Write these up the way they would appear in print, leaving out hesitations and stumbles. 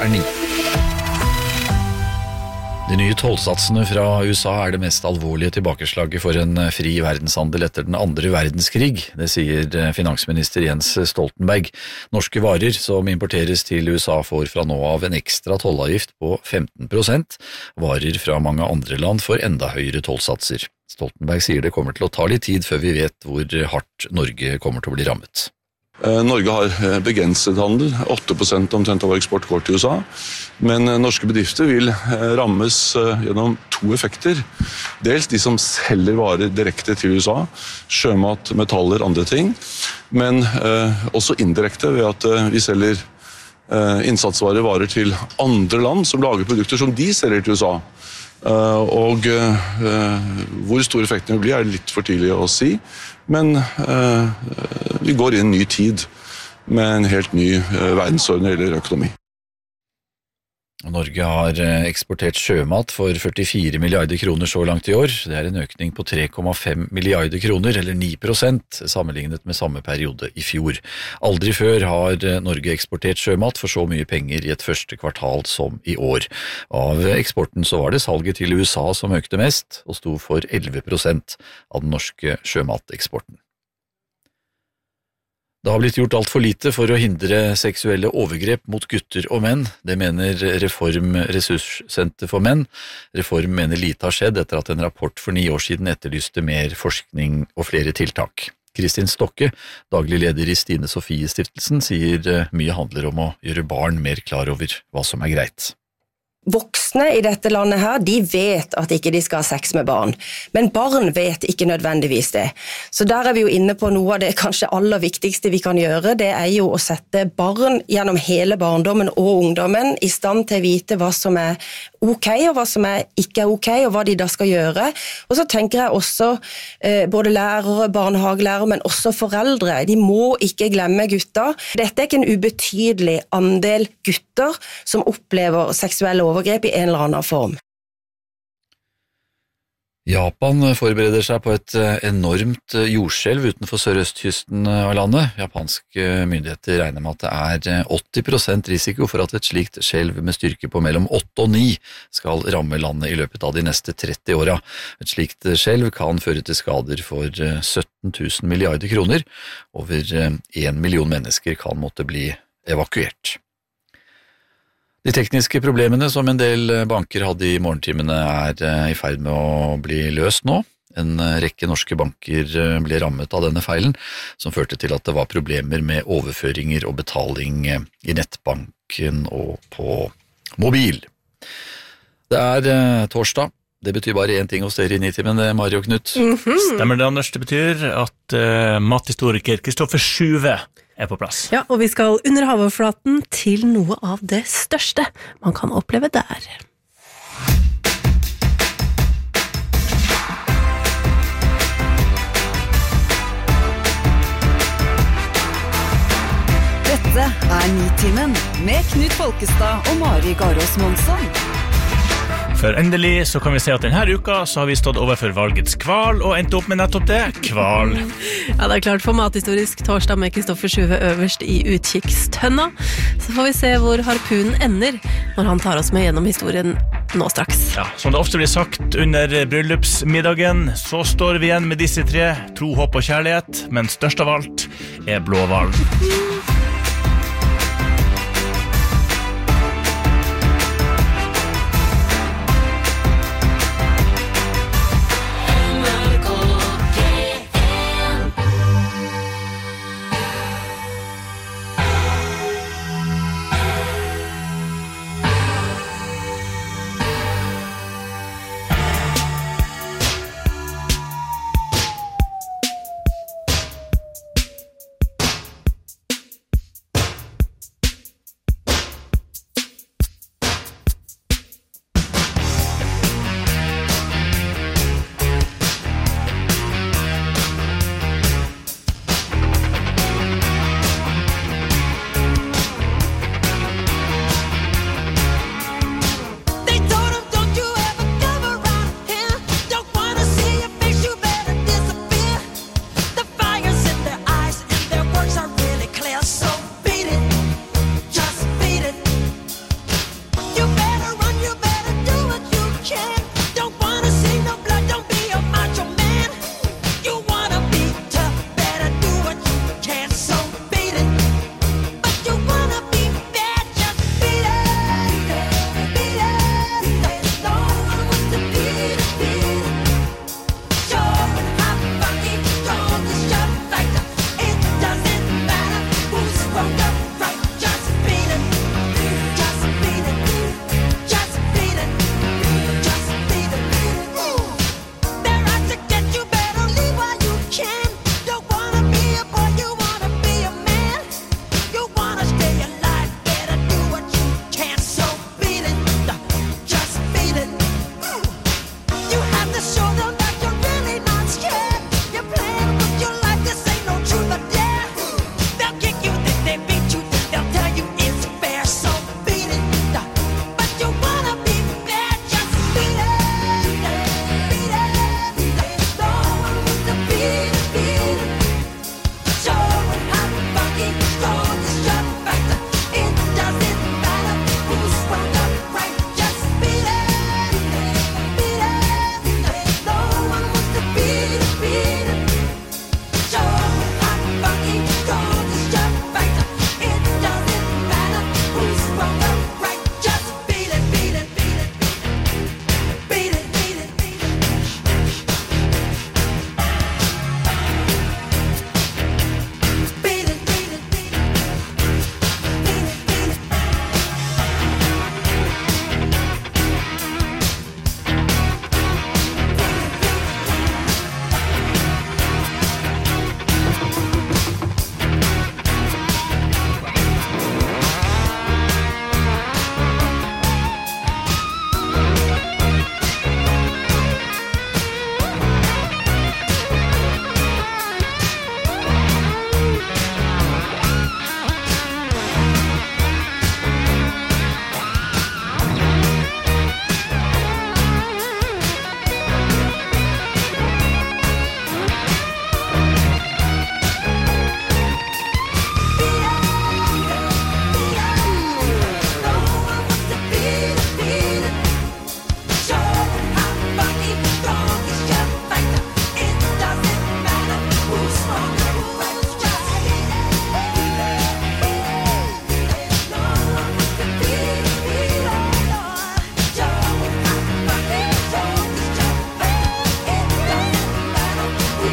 9. De nye tollsatsene fra USA det mest alvorlige tilbakeslaget for en fri verdenshandel etter den andre verdenskrig, det sier finansminister Jens Stoltenberg. Norske varer som importeres til USA får fra nå av en ekstra tollavgift på 15%. Varer fra mange andre land får enda høyere tollsatser. Stoltenberg sier det kommer til å ta litt tid før vi vet hvor hardt Norge kommer til å bli rammet. Norge har begrenset handel, 8% omtrent av vår eksport går til USA, men norske bedrifter vil rammes gjennom to effekter. Dels de som selger varer direkte til USA, sjømat, metaller, andre ting, men også indirekte ved at vi selger innsatsvarer til andre land som lager produkter som de selger til USA. Og hvor stor effekten vil bli litt for tidlig å si, men vi går inn en ny tid med en helt ny verdensorden eller økonomi. Norge har eksportert sjømat for 44 milliarder kroner så langt i år. Det en økning på 3,5 milliarder kroner, eller 9%, sammenlignet med samme periode i fjor. Aldri før har Norge eksportert sjømat for så mye penger i et første kvartal som i år. Av eksporten så var det salget til USA som økte mest, og sto for 11% av den norske sjømateksporten. Det har blitt gjort alt for lite for å hindre seksuelle overgrep mot gutter og menn. Det mener Reform Ressurssenter for menn. Reform mener lite har skjedd etter at en rapport for 9 år siden etterlyste mer forskning og flere tiltak. Kristin Stokke, daglig leder i Stine Sofie Stiftelsen, sier mye handler om å gjøre barn mer klar over hva som greit. Voksne i dette landet her, de vet at ikke de skal ha sex med barn, men barn vet ikke nødvendigvis det. Så der vi jo inne på noe av det kanskje aller viktigste vi kan gjøre, det jo å sette barn gjennom hele barndommen og ungdommen i stand til å vite hva som ok og hva som ikke ok, og hva de da skal gjøre. Og så tenker jeg også både lærere, barnehagelærere, men også foreldre, de må ikke glemme gutta. Dette ikke en ubetydelig andel gutter som opplever seksuelle overgrep i en eller annen form. Japan forbereder seg på et enormt jordskjelv utenfor sørøstkysten av landet. Japanske myndigheter regner med at det 80% risiko for at et slikt skjelv med styrke på mellom 8 og 9 skal ramme landet i løpet av de neste 30 åra. Et slikt skjelv kan føre til skader for 17 000 milliarder kroner. Over 1 million mennesker kan måtte bli evakuert. De tekniske problemene som en del banker hadde i morgentimene i ferd med å bli løst nå. En rekke norske banker ble rammet av denne feilen, som førte til at det var problemer med overføringer og betaling i nettbanken og på mobil. Det torsdag. Det betyr bare en ting hos dere i Nitimen, Mari og Knut. Stemmer det, Anders? Det betyr at mathistoriker Kristoffer Sjuve på plass. Ja, og vi skal under havoverflaten til noe av det største man kan oppleve der. Dette Nitimen med Knut Folkestad og Mari Garås Monsson. For endelig så kan vi se at denne uka så har vi stått overfor valgets kval og endt opp med nettopp det, kval. Ja, det klart for mathistorisk torsdag med Kristoffer Sjuve øverst i utkikkstønna. Så får vi se hvor harpunen ender når han tar oss med gjennom historien nå straks. Ja, som det ofte blir sagt under bryllupsmiddagen, så står vi igjen med disse 3, tro, håp og kjærlighet, men størst av alt blåhval.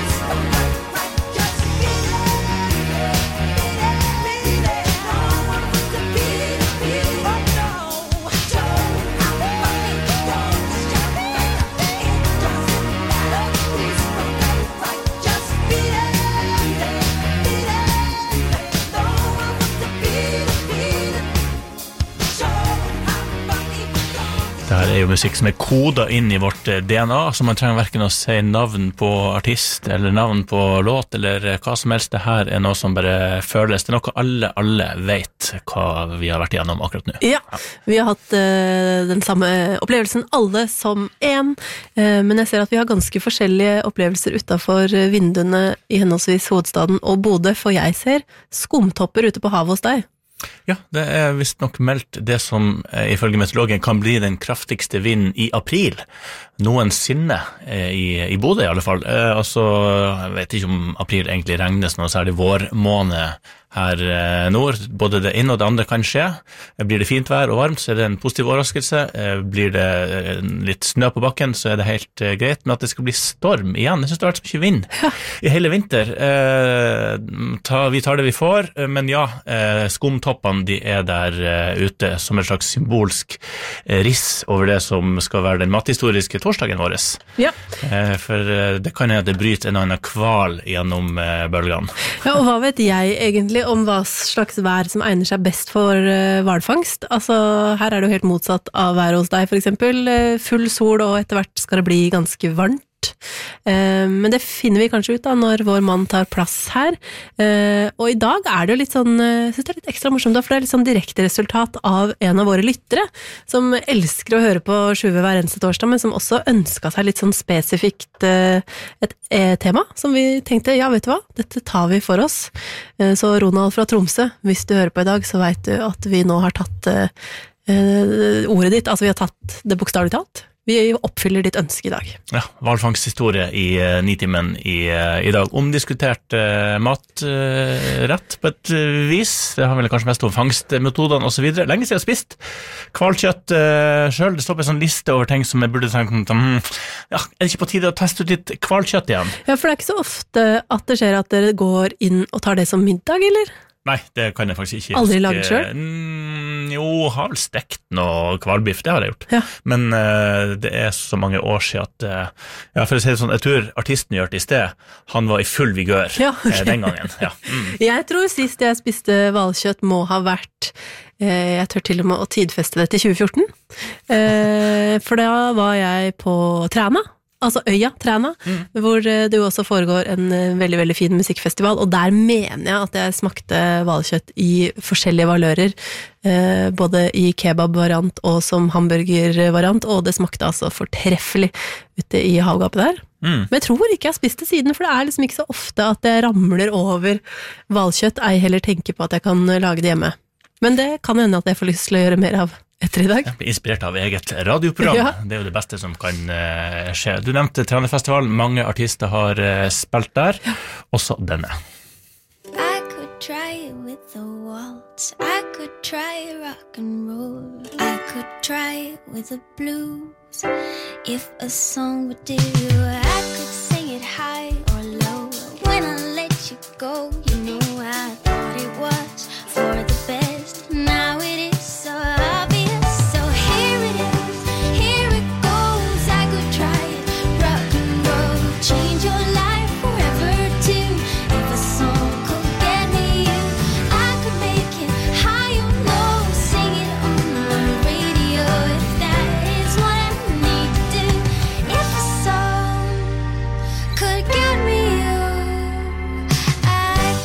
Det her jo musikk som kodet inn I vårt DNA, så man trenger hverken å si navn på artist, eller navn på låt, eller hva som helst. Det her noe som bare føles. Det noe alle vet hva vi har vært igjennom akkurat nå. Ja, vi har hatt den samme opplevelsen, alle som en, men jeg ser at vi har ganske forskjellige opplevelser utenfor vinduene I henholdsvis hovedstaden og Bodø, for jeg ser skumtopper ute på havet hos deg. Ja, det visst nok meldt det som ifølge meteorologen kan bli den kraftigste vinden I april noensinne I Bodø I alle fall. Altså, jeg vet ikke om april egentlig regnes noe særlig vårmåned her nord. Både det ene og det andre kan skje. Blir det fint vær og varmt, så det en positiv overraskelse. Blir det litt snø på bakken, så det helt greit. Men at det skal bli storm igjen, jeg synes det har vært så mye vind I hele vinter. Vi tar det vi får, men ja, skumtoppene de der ute som en slags symbolsk riss over det som skal være den mathistoriske torsdagen vår. Ja. For det kan det bryte en annen kval gjennom bølgene. Ja, og hva vet jeg egentlig om hva slags vær som egner seg best for hvalfangst? Altså, her det jo helt motsatt av været hos deg, for eksempel. Full sol, og etter hvert skal det bli ganske varmt. Men det finner vi kanskje ut da når vår mann tar plass her, og I dag det jo litt sånn, jeg synes det litt ekstra morsomt da, for det litt sånn direkte resultat av en av våre lyttere som elsker å høre på Sjuve hver eneste torsdag, men som også ønsket seg litt sånn spesifikt et tema som vi tenkte, ja vet du hva, dette tar vi for oss. Så Ronald fra Tromsø, hvis du hører på I dag, så vet du at vi nå har tatt ordet ditt, altså vi har tatt det bokstavelig talt. Vi oppfyller ditt ønske I dag. Ja, hvalfangsthistorie I Nitimen I dag. Omdiskutert matrett på et vis. Det har vel kanskje mest om fangstmetodene og så videre. Lenge siden jeg har spist kvalkjøtt selv. Det står på en sånn liste over ting som jeg burde tenkt ja, det ikke på tide å teste ut litt kvalkjøtt igjen? Ja, for det ikke så ofte at det skjer at dere går inn og tar det som middag, eller? Nei, det kan jeg faktisk ikke. Aldri laget selv? Jo, har vel stekt noe kvalbiff, det har jeg gjort. Ja. Men det så mange år siden at, ja, for å si det sånn, jeg tror artisten gjør det I sted, han var I full vigør den gangen. Ja. Jeg tror sist jeg spiste hvalkjøtt må ha vært, jeg tør til og med å tidfeste det til 2014, for da var jeg på Træna, altså Øya, Træna, hvor det jo også foregår en veldig, veldig fin musikkfestival, og der mener jeg at jeg smakte hvalkjøtt I forskjellige valører, både I kebab-variant og som hamburger-variant, og det smakte altså fortreffelig ute I havgapet der. Men jeg tror ikke jeg har spist det siden, for det liksom ikke så ofte at jeg ramler over hvalkjøtt, ei heller tenker på at jeg kan lage det hjemme. Men det kan hende at jeg får lyst til å gjøre mer av etter I dag. Jeg blir inspirert av eget radioprogram. Ja. Det jo det beste som kan skje. Du nevnte Trænefestival. Mange artister har spilt der. Også denne. I could try with the waltz. I could try rock and roll. I could try with the blues. If a song would do, I could sing it high or low. When I let you go, you know I thought it was for the best. Now it is so obvious. So here it is, here it goes. I could try it, rock and roll, change your life forever too. If a song could get me you, I could make it high or low, sing it on the radio. If that is what I need to do, if a song could get me you, I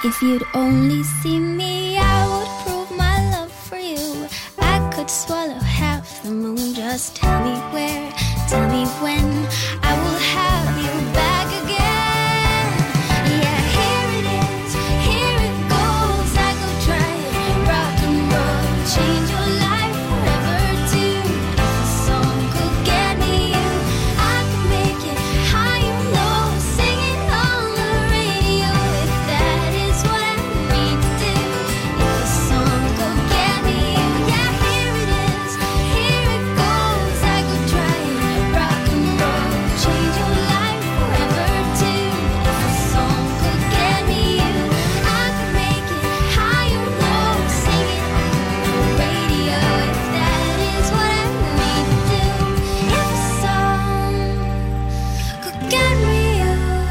If you'd only see me, I would prove my love for you. I could swallow half the moon. Just tell me where, tell me when. I will have you back again. Yeah, here it is, here it goes. I could try it, rock and roll, change your life forever too. If a song could get me you, I could make it high and low, sing it on the radio. If that is what I need to do, if a song could get me you, yeah, here it is, here it goes. I could try it, rock and roll, change your life forever too. If a song could get me you, I could make it high and low, sing it on the radio. If that is what I need to do, if a song could get me you.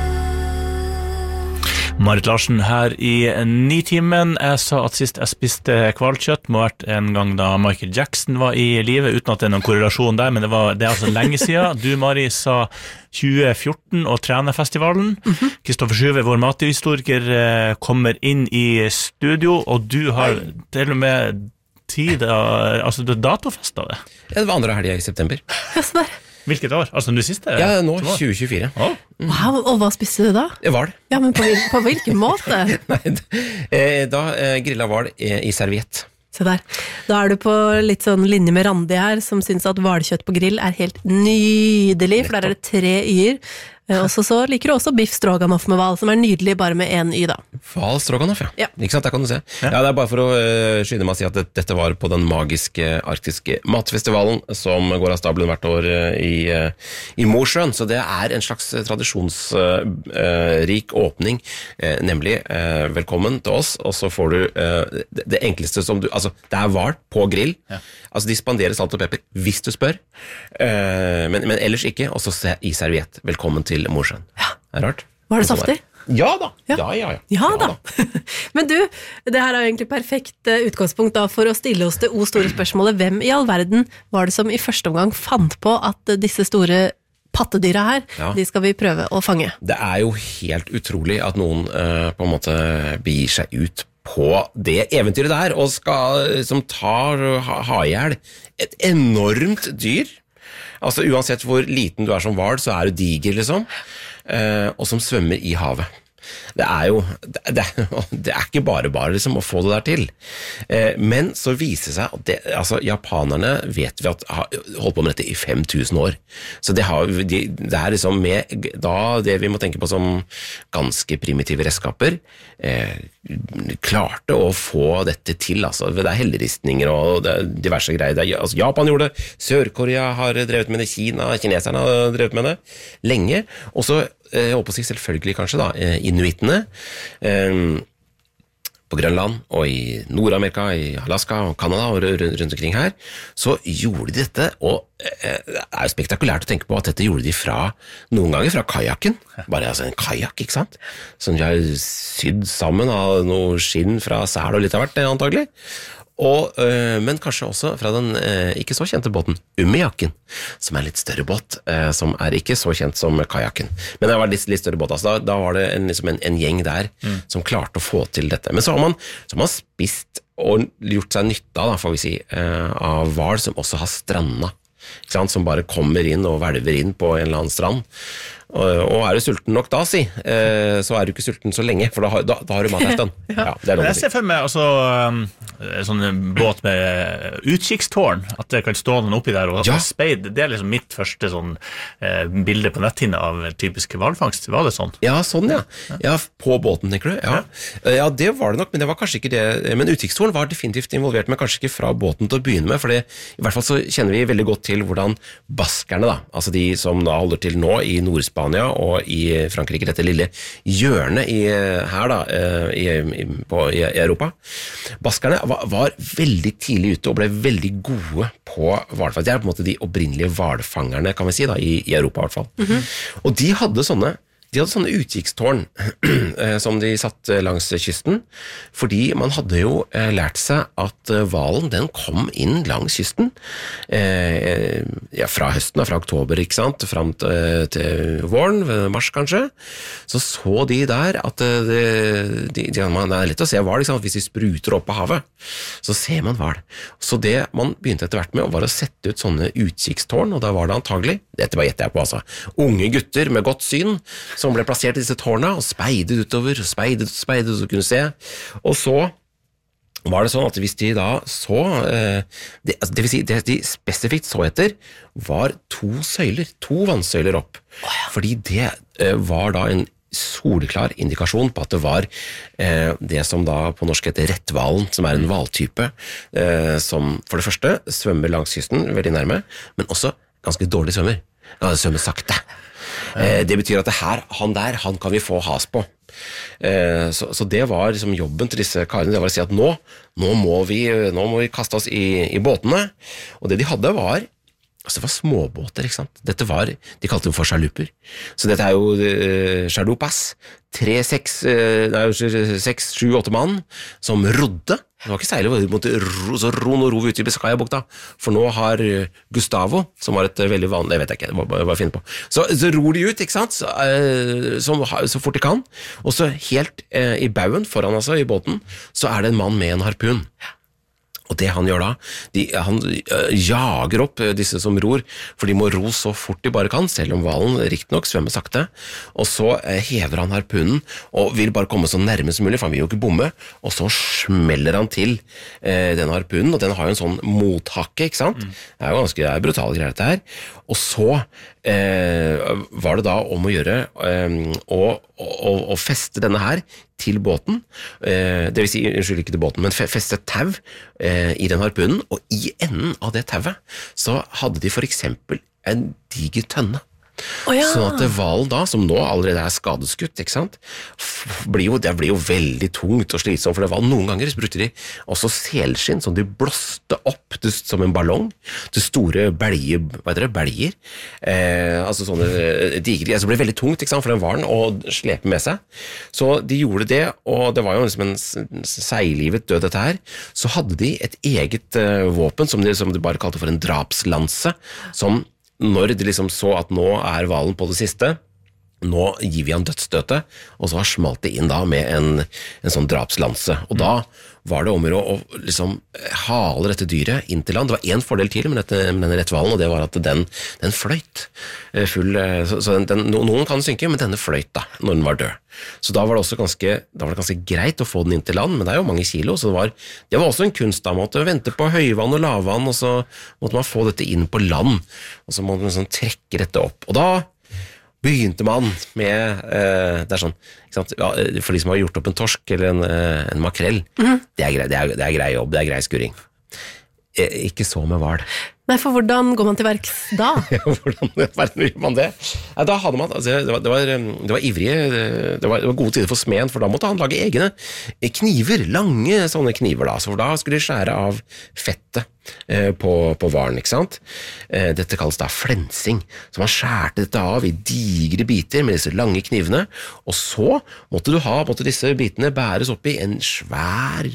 Marit Larsen her i Nitimen. Jeg sa at sist jeg spiste hvalkjøtt må ha vært en gang da Michael Jackson var i livet, uten at det er noen korrelasjon der, men det er altså lenge siden. Du, Mari, sa 2014 og Trænafestivalen. Kristoffer Sjuve, vår mathistoriker, kommer inn i studio, og du har til og med tid, altså du har datofestet det. Ja, det var andre helgen i september. Hvilket år? Altså det siste? Ja, nå 2024. Wow, og hva spiste du da? Hval. Ja, men på hvilken måte? Da grillet hval i serviett. Se der. Da er du på litt sånn linje med Randi her, som synes at hvalkjøtt på grill er helt nydelig, for der er det 3 y-er. Og så liker du også biff stroganoff med hval, som er nydelig bare med 1 y da. Hval stroganoff, ja. Ikke sant, der kan du se. Ja, det er bare for å skynde meg å si at dette var på den magiske arktiske matfestivalen som går av stabelen hvert år i Mosjøen, så det er en slags tradisjonsrik åpning, nemlig velkommen til oss, og så får du det enkleste som du, altså det er hval på grill, altså de spanderer salt og pepper hvis du spør, men ellers ikke, og så i serviett, velkommen til Mosjøen. Ja. Det er rart. Var det saftig? Ja da. Ja da. Men du, det her er jo egentlig perfekt utgangspunkt da for å stille oss det store spørsmålet. Hvem i all verden var det som i første omgang fant på at disse store pattedyra her, de skal vi prøve å fange? Det er jo helt utrolig at noen på en måte begir seg ut på det eventyret der, og som tar ha ihjel et enormt dyr. Altså uansett hvor liten du er som hval, så er du diger liksom, og som svømmer i havet. Det er jo, det er ikke bare liksom å få det der til. Men så viser det seg at altså, japanerne vet vi at har holdt på med dette i 5000 år. Så det er liksom med da det vi må tenke på som ganske primitive redskaper, klarte å få dette til. Altså, det er helleristninger og diverse greier. Altså, Japan gjorde det, Sør-Korea har drevet med det, kineserne har drevet med det lenge, og så jeg håper å si selvfølgelig kanskje da, inuitene på Grønland og i Nord-Amerika, i Alaska og Kanada og rundt omkring her, så gjorde de dette, og det er jo spektakulært å tenke på at dette gjorde de noen ganger fra kajakken, bare altså en kajak, ikke sant? Som de har sydd sammen av noe skinn fra sel og litt av hvert, antagelig. Men kanskje også fra den ikke så kjente båten Umijakken, som er litt større båt, som er ikke så kjent som kajakken, men det var litt større båt, altså da var det en gjeng der som klarte å få til dette. Men så har man spist og gjort seg nytte av, får vi si, av hval som også har stranda, ikke sant? Som bare kommer inn og hvelver inn på en eller annen strand. Og er du sulten nok da, så er du ikke sulten så lenge, for da har du mat her stund. Ja, det er jeg ser for meg altså, sånn båt med utkikkstårn, at det kan stå noen oppi der og speid. Det er liksom mitt første sånn, bilde på netthinnet av typisk hvalfangst. Var det sånn? Ja, sånn ja. Ja, på båten, tenker du? Ja, det var det nok, men det var kanskje ikke det. Men utkikkstårn var definitivt involvert, men kanskje ikke fra båten til å begynne med, for i hvert fall så kjenner vi veldig godt til hvordan baskerne da, altså de som da holder til nå i Nord-Spania og i Frankrike, dette lille hjørnet her da, i Europa. Baskerne var veldig tidlig ute og ble veldig gode på hvalfangst. Det er på en måte de opprinnelige hvalfangerne, kan vi si, da, i Europa i hvert fall. Og de hadde sånne De hadde sånne utkikkstårn som de satt langs kysten, fordi man hadde jo lært seg at hvalen den kom inn langs kysten fra høsten, fra oktober, ikke sant, fram til våren, mars kanskje. Så de der at det er lett å se hval, ikke sant, hvis de spruter opp på havet, så ser man hval. Så det man begynte etter hvert med var å sette ut sånne utkikkstårn, og da var det antagelig, dette bare gjetter jeg på altså, unge gutter med godt syn, som ble plassert i disse tårna og speidet utover, speidet, så kunne se. Og så var det sånn at hvis de da så, det vil si det de spesifikt så etter, var to vannsøyler opp. Fordi det var da en soleklar indikasjon på at det var det som da på norsk heter retthvalen, som er en hvaltype, som for det første svømmer langs kysten, veldig nærme, men også ganske dårlig svømmer. Ja, det svømmer sakte. Det betyr at han kan vi få has på. Så det var liksom jobben til disse karene, det var å si at nå må vi kaste oss i båtene, og det de hadde var, altså det var småbåter, ikke sant? Dette var, de kalte det for chaluper, så dette er jo chalupas, 6, 7, 8 mann som rodde. Det var ikke seilig, vi måtte ro ut i Biscaya-bukta, for nå har Gustavo, som var et veldig vanlig, jeg vet ikke, hva jeg finner på, så ror de ut, ikke sant, så fort de kan, og så helt i bauen foran altså i båten, så er det en mann med en harpun. Og det han gjør da, han jager opp disse som ror, for de må ro så fort de bare kan, selv om hvalen riktig nok svømmer sakte, og så hever han harpunen, og vil bare komme så nærme som mulig, for han vil jo ikke bomme, og så smeller han til den harpunen, og den har jo en sånn mothakke, ikke sant? Det er jo ganske brutale greier dette her, og så var det da om å gjøre å feste denne her til båten, det vil si, unnskyld ikke til båten, men feste tau i den harpunen, og i enden av det tauet så hadde de for eksempel en diger tønne. Sånn at hvalen da, som nå allerede er skadeskutt, ikke sant, det blir jo veldig tungt og slitsomt, for det var noen ganger så brukte de også selskinn som de blåste opp som en ballong til store belger, altså sånne digre, altså det ble veldig tungt, ikke sant, for den hvalen å slepe med seg, så de gjorde det, og det var jo liksom en seiglivet død dette her, så hadde de et eget våpen som de bare kalte for en drapslanse, som når de liksom så at nå er hvalen på det siste, nå gir vi han dødsstøtet, og så har smalt det inn da med en sånn drapslanse, og da var det om å liksom hale dette dyret inn til land. Det var en fordel til med denne retthvalen, og det var at den fløyt full, så noen kan synke, men denne fløyt da, når den var død. Så da var det også ganske greit å få den inn til land, men det er jo mange kilo, så det var også en kunst da, man måtte vente på høyvann og lavvann, og så måtte man få dette inn på land, og så måtte man sånn trekke dette opp, og da begynte man med, det er sånn, ikke sant? Ja, for de som har gjort opp en torsk eller en makrell, det er grei jobb, det er grei skurring. Ikke så med hval. Nei, for hvordan går man til verks da? Hvordan gjør man det? Da hadde man, altså, det var ivrige, det var gode tider for smeden, for da måtte han lage egne kniver, lange sånne kniver da, så da skulle de skjære av fettet på hvalen, ikke sant? Dette kalles da flensing, så man skjærte dette av i digre biter med disse lange knivene, og så måtte disse bitene bæres opp i en svær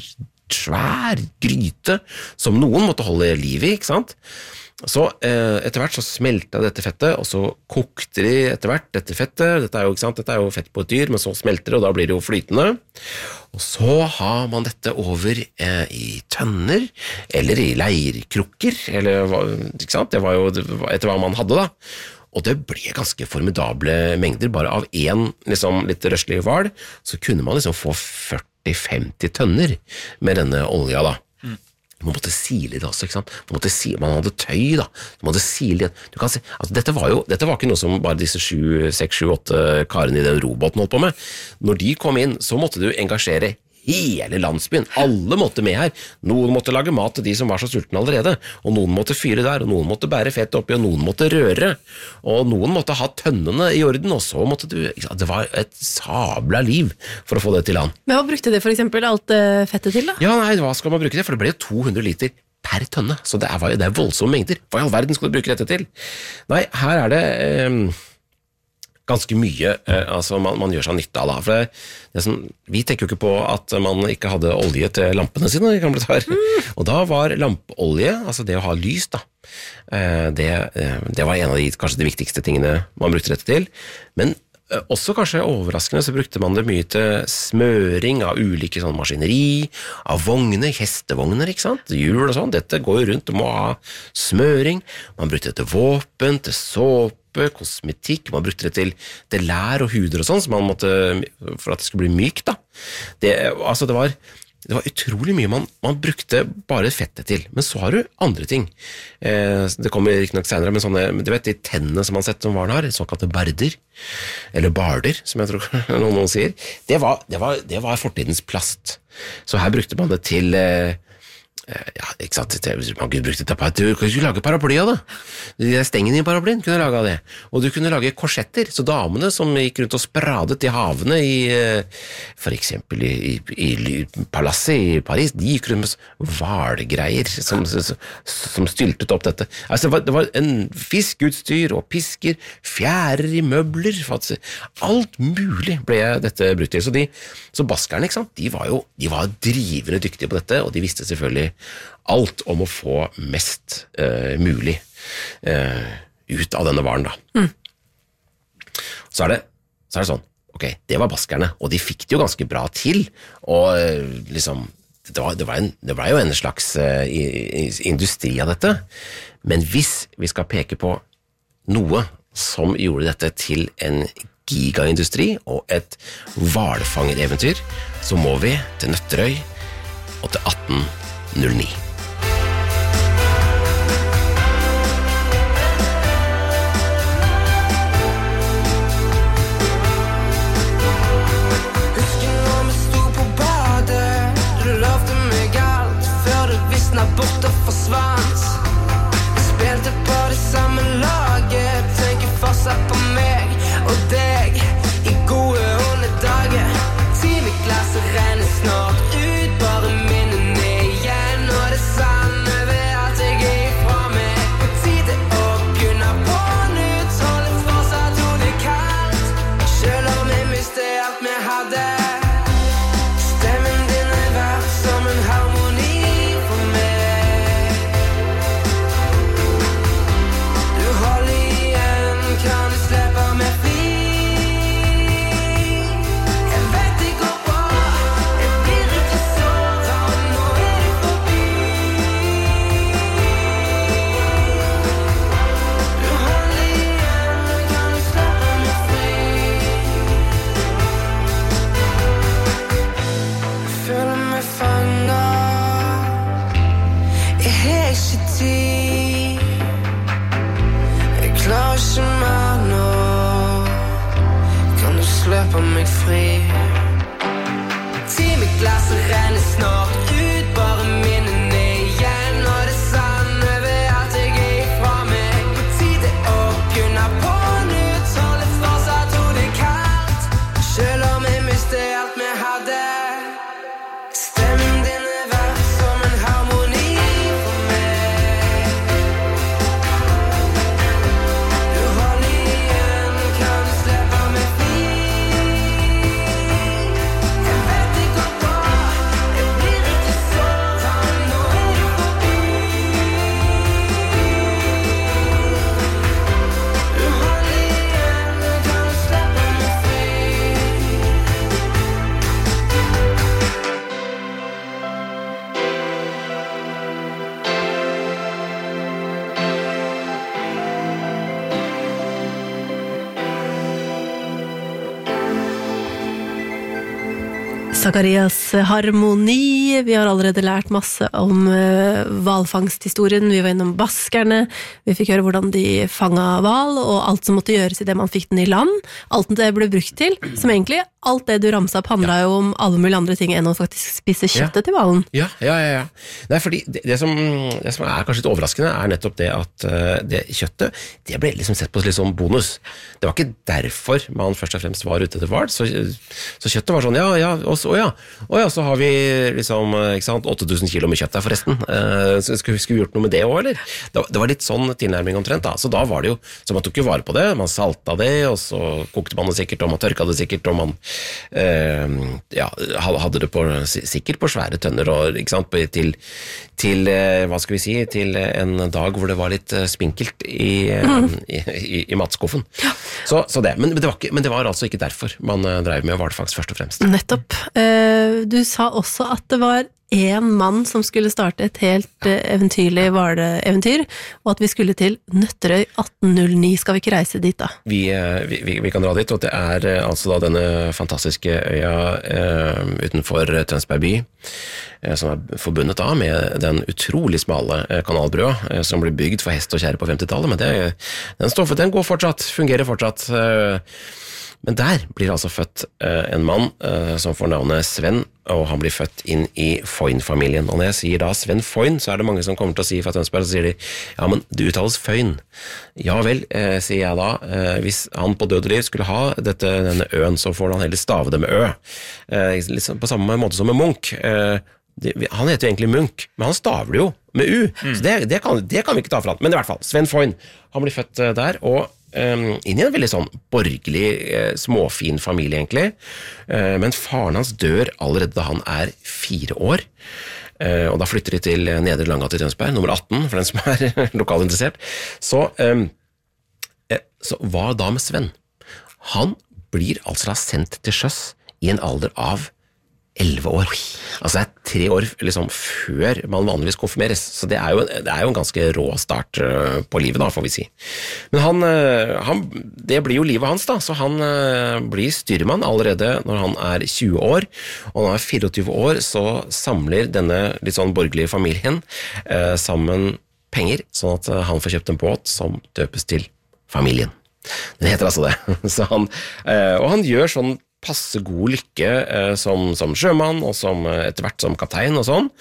gryte som noen måtte holde liv i, ikke sant? Så etter hvert så smeltet dette fettet, og så kokte de etter hvert dette fettet, dette er jo fett på et dyr, men så smelter det, og da blir det jo flytende, og så har man dette over i tønner, eller i leirkrukker, eller, ikke sant? Det var jo etter hva man hadde da, og det ble ganske formidable mengder, bare av en liksom, litt røslig hval, så kunne man liksom få 40-50 tønner med denne olja da. Man måtte sile det også, ikke sant? Man hadde tøy da, man måtte sile det. Du kan se, altså dette var ikke noe som bare disse 6-7-8 karene i den robåten holdt på med. Når de kom inn, så måtte du engasjere hele landsbyen, alle måtte med her, noen måtte lage mat til de som var så sultne allerede, og noen måtte fyre der, og noen måtte bære fett oppi, og noen måtte røre, og noen måtte ha tønnene i orden, og så måtte du, det var et sabla liv for å få det til land. Men hva brukte det for eksempel alt fettet til da? Ja, nei, hva skal man bruke det? For det ble 200 liter per tønne, så det er voldsomme mengder. Hva i all verden skal du bruke dette til? Nei, her er det ganske mye altså man gjør seg nytte av. For det som, vi tenker jo ikke på at man ikke hadde olje til lampene sine i gamle dager. Og da var lampeolje, altså det å ha lys da, det var en av kanskje de viktigste tingene man brukte dette til. Men også kanskje overraskende så brukte man det mye til smøring av ulike sånn maskineri, av vogner, hestevogner, ikke sant? Hjul og sånn, dette går jo rundt og må ha smøring. Man brukte det til våpen, til såpe, kosmetikk, man brukte det til lær og huder og sånn, så man måtte, for at det skulle bli mykt da. Det var utrolig mye man brukte bare fettet til, men så har du andre ting. Det kommer ikke nok senere, men sånne, du vet, de tennene som man setter som barn har, såkalte barder, eller barder, som jeg tror noen sier, det var fortidens plast. Så her brukte man det til ikke sant, man kunne bruke det til, du kunne lage paraply av det. De stengene i paraplyen kunne lage av det. Og du kunne lage korsetter, så damene som gikk rundt og spradet i havene for eksempel i palasset i Paris, de gikk rundt med hvalgreier som styltet opp dette. Altså det var en fiskeutstyr og pisker, fjærer i møbler, alt mulig ble dette brukt til. Så baskerne, ikke sant, de var drivende dyktige på dette, og de visste selvfølgelig alt om å få mest mulig ut av denne varen da. Så er det sånn, ok, det var baskerne, og de fikk det jo ganske bra til, og liksom, det var jo en slags industri av dette, men hvis vi skal peke på noe som gjorde dette til en gigaindustri og et hvalfangereventyr, så må vi til Nøtterøy og til 1809. Husker når vi sto på badet, du lovte meg alt før du visnet bort og forsvant. Vi spilte på det samme laget, tenker fortsatt på meg og deg i gode onde dager. Timeglasset renner snart ut, bare minnene igjen, og det sanne ved at jeg ifra meg. På tide å kunne på nytt, holde fortsatt hodet kaldt, selv om jeg mistet alt vi hadde. Stemmen din vært som en harmoni for meg. Du holder igjen, kan du slippe meg fri? Jeg vet det går bra, jeg blir ikke såret, nå det forbi. Du holder igjen, kan du slippe meg fri? Jeg føler meg fanget, jeg har ikke tid, jeg klarer ikke mer nå, kan du slippe meg fri? Timeglasset renner snart ut, bare minnene igjen, og det sanne ved at jeg ifra meg. På tide å kunne på nytt, holde fortsatt hodet kaldt, selv om jeg mistet alt vi hadde. Stemmen din vært som en harmoni for meg. Du holder igjen, kan du slippe meg fri? Jeg vet det går bra, jeg blir ikke såret, nå det forbi. Du holder igjen, kan du slippe meg fri? Zakarias harmoni. Vi har allerede lært masse om hvalfangsthistorien. Vi var innom baskerne. Vi fikk høre hvordan de fanget hval, og alt som måtte gjøres i det man fikk den i land. Alt det ble brukt til, som egentlig alt det du ramset opp handlet jo om alle mulige andre ting enn å faktisk spise kjøttet til hvalen. Ja. Nei, fordi det som er kanskje litt overraskende er nettopp det at det kjøttet, det ble liksom sett på litt som bonus. Det var ikke derfor man først og fremst var ute etter hval, så kjøttet var sånn, så har vi liksom, ikke sant, 8000 kilo med kjøtt der forresten. Så skulle vi gjort noe med det også, eller? Det var litt sånn tilnærming omtrent da, så da var det jo, så man tok jo vare på det, man salta det, og så kokte man det sikkert, og man tørka det sikkert, og man hadde det sikkert på svære tønner, og ikke sant, til hva skal vi si, til en dag hvor det var litt spinkelt i matskuffen. Så det, men det var altså ikke derfor man drev med hvalfangst først og fremst. Nettopp. Du sa også at det var en mann som skulle starte et helt eventyrlig hvaleeventyr, og at vi skulle til Nøtterøy 1809. Skal vi ikke reise dit da? Vi kan dra dit, og det er altså da denne fantastiske øya utenfor Tønsberg by, som er forbundet da med den utrolig smale kanalbrua som ble bygd for hest og kjerre på 50-tallet, men den går fortsatt, fungerer fortsatt. Men der blir altså født en mann som får navnet Sven, og han blir født inn i Foyn-familien. Og når jeg sier da Sven Foyn, så er det mange som kommer til å si fra Tønsberg, så sier de, ja, men det uttales Foyn. Ja vel, sier jeg da, hvis han på død og liv skulle ha denne øen, så får han heller stave det med ø. Liksom på samme måte som med Munch. Han heter jo egentlig Munch, men han staver det jo med u, så det kan vi ikke ta fra han. Men i hvert fall, Sven Foyn, han blir født der, og inn i en veldig sånn borgerlig, småfin familie egentlig, men faren hans dør allerede da han er 4 år, og da flytter de til Nedre Langgate i Tønsberg, nummer 18, for den som er lokalinteressert. Så hva da med Sven? Han blir altså sendt til sjøs i en alder av 11 år. Altså det er 3 år liksom, før man vanligvis konfirmeres, så det er jo en ganske rå start på livet da, får vi si. Men det blir jo livet hans da, så han blir styrmann allerede når han er 20 år, og når han er 24 år så samler denne litt sånn borgerlige familien sammen penger, sånn at han får kjøpt en båt som døpes til Familien. Den heter altså det. Så og han gjør sånn passe god lykke som sjømann, og som etter hvert som kaptein og sånn.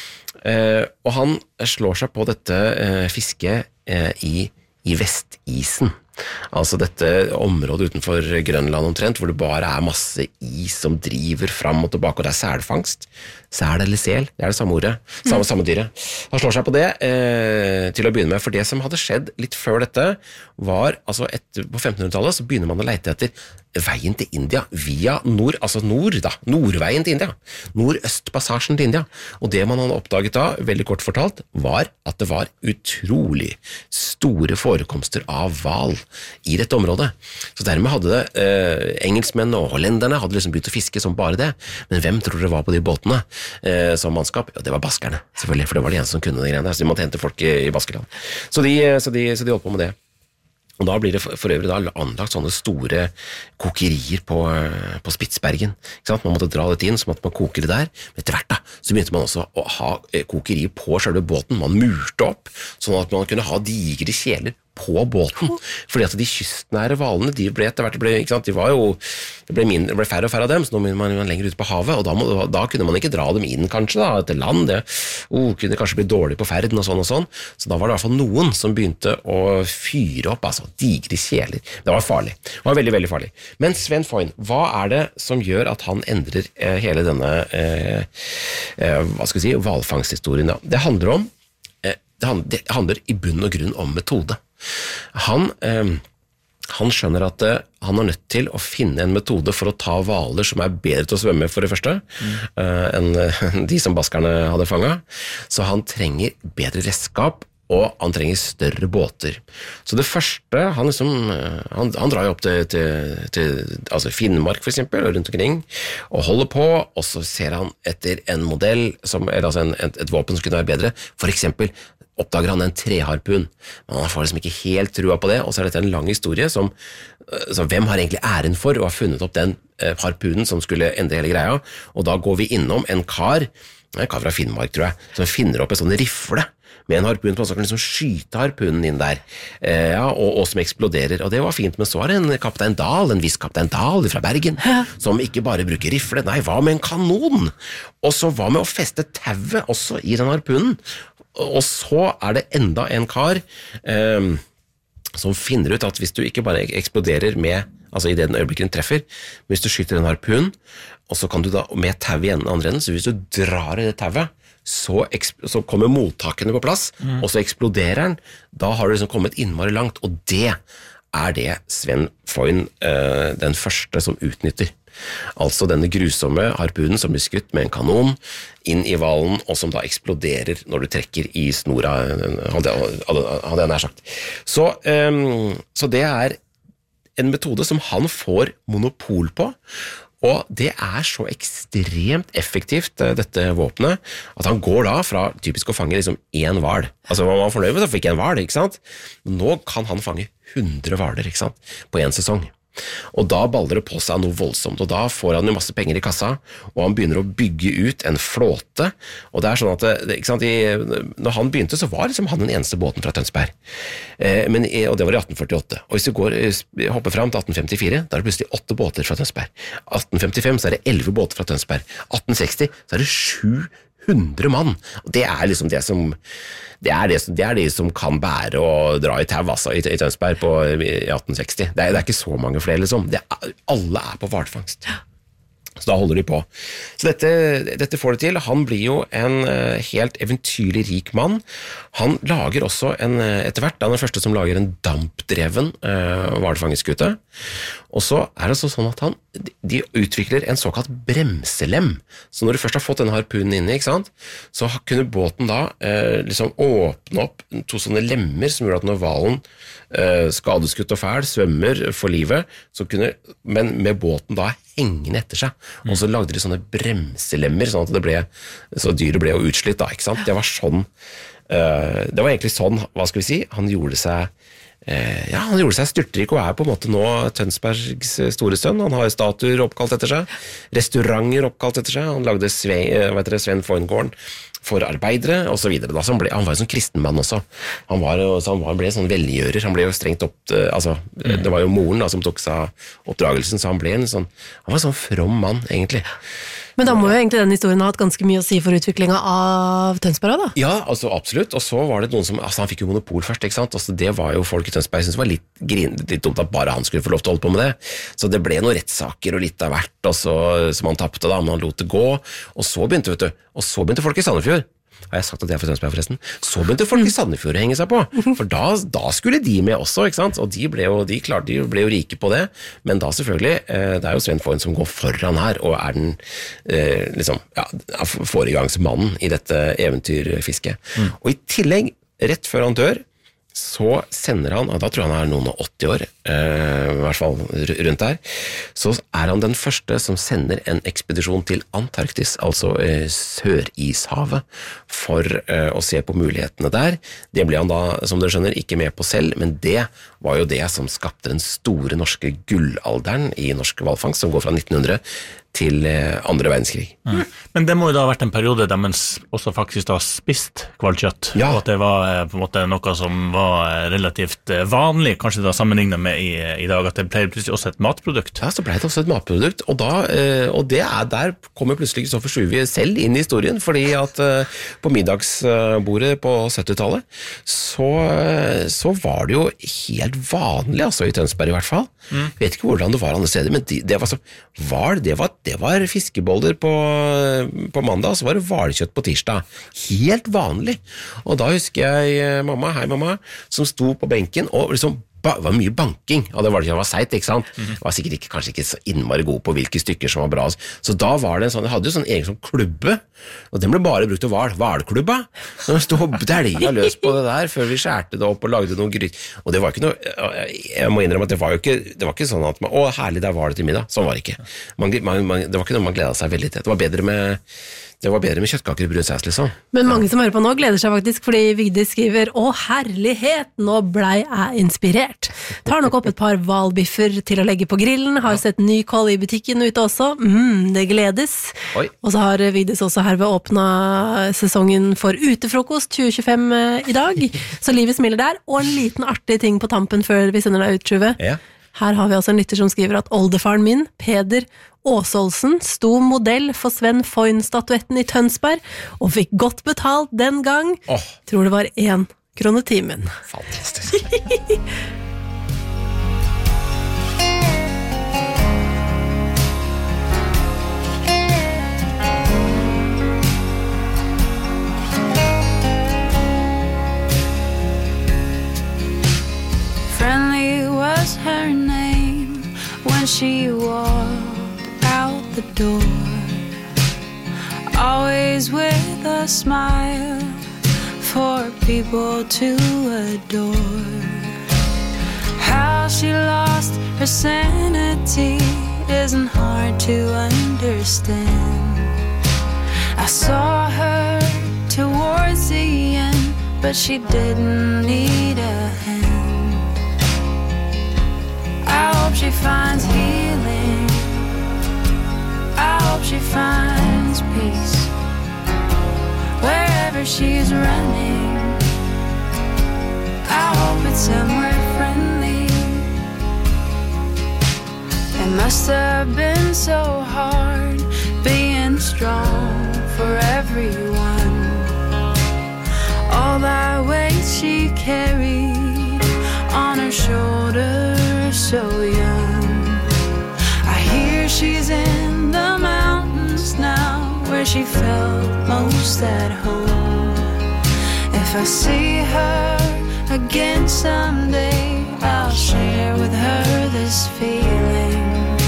Og han slår seg på dette fisket i Vestisen. Altså dette området utenfor Grønland omtrent, hvor det bare er masse is som driver fram og tilbake, og det er selfangst. Sel eller sel, det er det samme ordet, samme dyret. Han slår seg på det til å begynne med, for det som hadde skjedd litt før dette, var, altså på 1500-tallet så begynner man å lete etter veien til India via nordveien til India, nordøstpassasjen til India, og det man hadde oppdaget da, veldig kort fortalt, var at det var utrolig store forekomster av hval i dette området. Så dermed hadde engelskmenn og hollenderne hadde liksom begynt å fiske som bare det, men hvem tror dere var på de båtene som mannskap? Ja, det var baskerne, selvfølgelig, for det var de eneste som kunne de greiene der, så de måtte hente folk i Baskeland. Så de holdt på med det. Og da blir det for øvrig da anlagt sånne store kokerier på Spitsbergen. Ikke sant? Man måtte dra det inn, så måtte man koke det der. Men etter hvert da, så begynte man også å ha kokerier på selve båten. Man murte opp, sånn at man kunne ha digre kjeler på båten, fordi at de kystnære hvalene, de ble etter hvert, ikke sant, det ble færre og færre av dem, så nå må man lenger ut på havet, og da kunne man ikke dra dem inn kanskje da, til land, det kunne kanskje bli dårlig på ferden og sånn, så da var det i hvert fall noen som begynte å fyre opp, altså digre kjeler. Det var farlig, det var veldig, veldig farlig. Men Sven Foyn, hva er det som gjør at han endrer hele denne, hva skal vi si, hvalfangsthistorien da? Det handler i bunn og grunn om metode. Han skjønner at han er nødt til å finne en metode for å ta hvaler som er bedre til å svømme for det første enn de som baskerne hadde fanget, så han trenger bedre redskap og han trenger større båter. Så det første, han drar jo opp til altså Finnmark for eksempel, og rundt omkring, og holder på, og så ser han etter en modell, et våpen som kunne være bedre, for eksempel oppdager han en treharpun, men han får liksom ikke helt trua på det, og så er dette en lang historie så hvem har egentlig æren for å ha funnet opp den harpunen som skulle endre hele greia, og da går vi innom en kar fra Finnmark, tror jeg, som finner opp en sånn rifle med en harpun på, så kan liksom skyte harpunen inn der, og som eksploderer, og det var fint, men så er det en kaptein Dahl, en viss kaptein Dahl fra Bergen, som ikke bare bruker rifle, nei, hva med en kanon? Og så hva med å feste tauet også i den harpunen? Og så er det enda en kar som finner ut at hvis du ikke bare eksploderer med, altså i det den øyeblikket den treffer, men hvis du skyter en harpun, og så kan du da med tau i andre enden, så hvis du drar i det tauet, så kommer mottakene på plass, og så eksploderer den, da har du liksom kommet innmari langt, og det er det Sven Foyn, den første som utnytter. Altså denne grusomme harpunen som blir skutt med en kanon inn i hvalen, og som da eksploderer når du trekker i snora, hadde jeg nær sagt. Så det er en metode som han får monopol på, og det er så ekstremt effektivt, dette våpenet, at han går da fra typisk å fange liksom en hval. Altså man var fornøyd med at han fikk en hval, ikke sant? Nå kan han fange 100 hvaler, ikke sant? På en sesong. Og da baller det på seg noe voldsomt, og da får han jo masse penger i kassa, og han begynner å bygge ut en flåte, og det er sånn at, ikke sant, når han begynte så var liksom han den eneste båten fra Tønsberg, og det var i 1848, og hvis du hopper frem til 1854, da er det plutselig 8 båter fra Tønsberg, 1855 så er det 11 båter fra Tønsberg, 1860 så er det 700 mann, og det er liksom det som det er de som kan bære og dra i tau, altså, i Tønsberg i 1860. Det er ikke så mange flere, liksom. Alle er på hvalfangst. Så da holder de på. Så dette får det til. Han blir jo en helt eventyrlig rik mann. Han lager også etter hvert, han er den første som lager en dampdreven hvalfangerskute. Og så er det sånn at de utvikler en såkalt bremselem. Så når du først har fått denne harpunen inne, ikke sant, så kunne båten da liksom åpne opp 2 sånne lemmer som gjør at når hvalen skadeskutt og fæl, svømmer for livet, men med båten da hengende etter seg, og så lagde de sånne bremselemmer, sånn at så dyret ble jo utslitt da, ikke sant? Det var sånn, det var egentlig sånn, hva skal vi si, han gjorde seg styrtrik og er på en måte nå Tønsbergs store sønn. Han har statuer oppkalt etter seg, restauranter oppkalt etter seg, han lagde Sven Foyn-gården for arbeidere, og så videre. Han var jo sånn kristenmann også. Han ble sånn velgjører, han ble jo strengt det var jo moren da, som tok seg av oppdragelsen, så han var en sånn from mann, egentlig. Men da må jo egentlig den historien ha hatt ganske mye å si for utviklingen av Tønsberg da? Ja, altså absolutt, og så var det noen som, han fikk jo monopol først, ikke sant, altså det var jo folk i Tønsberg, jeg synes det var litt dumt at bare han skulle få lov til å holde på med det, så det ble noen rettssaker og litt av hvert, som han tappte da, men han lot det gå, og så begynte folk i Sandefjord. Har jeg sagt at jeg er fra Tønsberg forresten? Så begynte folk i Sandefjord å henge seg på, for da skulle de med også, ikke sant? Og de ble jo rike på det, men da selvfølgelig, det er jo Sven Foyn som går foran her, og er den foregangsmannen i dette eventyrfisket. Og i tillegg, rett før han dør, så sender han, og da tror jeg han er noen og 80 år, i hvert fall rundt der, så er han den første som sender en ekspedisjon til Antarktis, altså Sørishavet, for å se på mulighetene der. Det ble han da, som dere skjønner, ikke med på selv, men det var jo det som skapte den store norske gullalderen i norsk hvalfangst, som går fra 1900 til andre verdenskrig. Men det må jo da ha vært en periode der man også faktisk da spist hvalkjøtt, og at det var på en måte noe som var relativt vanlig, kanskje da sammenlignet med i dag, at det ble plutselig også et matprodukt. Ja, så ble det også et matprodukt, og der kommer plutselig Kristoffer Schuvi selv inn i historien, fordi at på middagsbordet på 70-tallet, så var det jo helt vanlig, altså i Tønsberg i hvert fall. Jeg vet ikke hvordan det var andre steder, men det var fiskeboller på mandag, så var det hvalkjøtt på tirsdag. Helt vanlig. Og da husker jeg mamma, hei mamma, som sto på benken og liksom det var mye banking, og det var seit, ikke sant? Jeg var sikkert kanskje ikke så innmari god på hvilke stykker som var bra, så da var det en sånn, jeg hadde jo sånn egen sånn klubbe, og den ble bare brukt til hvalklubba, så jeg stod og delga løs på det der, før vi skjærte det opp og lagde noen gryt, og det var ikke noe, jeg må innrømme at det var ikke sånn at herlig, der var det til middag, sånn var det ikke, det var ikke noe man gledet seg veldig til, det var bedre med Det var bedre med kjøttkaker i brunsaus, liksom. Men mange som hører på nå gleder seg faktisk, fordi Vigdis skriver «Å herlighet, nå blei jeg inspirert». Tar nok opp et par valbiffer til å legge på grillen, har sett ny kål i butikken ute også. Det gledes. Oi. Og så har Vigdis også herved åpnet sesongen for utefrokost 2025 i dag. Så livet smiler der, og en liten artig ting på tampen før vi sender deg ut, Truve. Ja. Her har vi altså en lytter som skriver at oldefaren min, Peder Åsålsen, sto modell for Sven Foyn-statuetten i Tønsberg og fikk godt betalt den gang. Tror det var 1 krone timen. Fantastisk. Friendly was her name when she walked out the door, always with a smile for people to adore. How she lost her sanity isn't hard to understand. I saw her towards the end, but she didn't need a hand. I hope she finds healing, I hope she finds peace wherever she's running. I hope it's somewhere friendly. It must have been so hard being strong for everyone. All that weight she carried on her shoulders, so young. I hear she's in the mountains now, where she felt most at home. If I see her again someday, I'll share with her this feeling.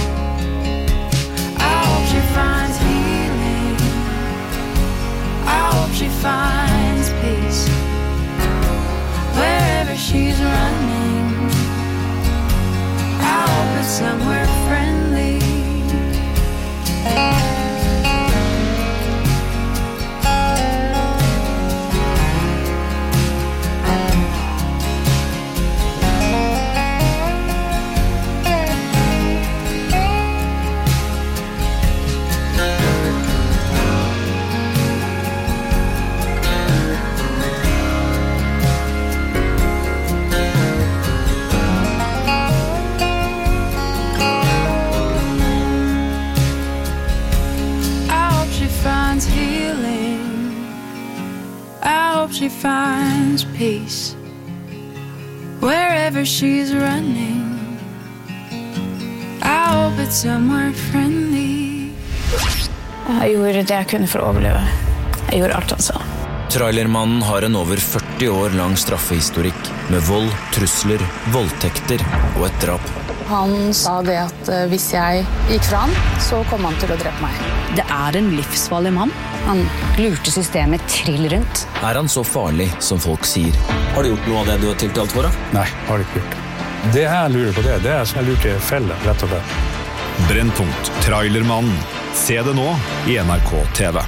I hope she finds healing, I hope she finds peace wherever she's running. I hope it's somewhere friendly. She finds peace wherever she's running. I hope it's somewhere friendly. Jeg gjorde det jeg kunne for å overleve. Jeg gjorde alt han sa. Trailermannen har en over 40 år lang straffehistorikk med vold, trusler, voldtekter og et drap. Han sa det at hvis jeg gikk fra han, så kom han til å drepe meg. Det er en livsfarlig mann. Han lurte systemet trill rundt. Er han så farlig som folk sier? Har du gjort noe av det du har tiltalt for? Nei, har ikke gjort det. Det jeg lurer på det er som jeg lurte i felle, rett og slett. Brennpunkt, Trailermannen. Se det nå i NRK TV.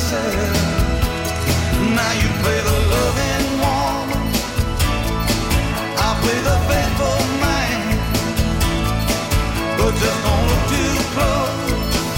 myself. Now you play the loving woman, I play the faithful man. But just don't look too close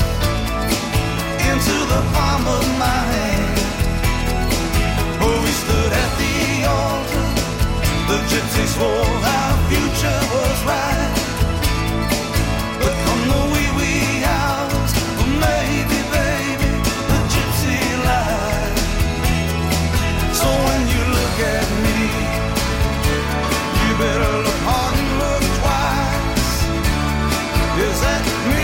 into the palm of my hand. Oh, we stood at the altar, the gypsy swore our future was right. But come the wee hours, maybe, baby, the gypsy lied. So when you look at me, you better look hard and look twice. Is that me,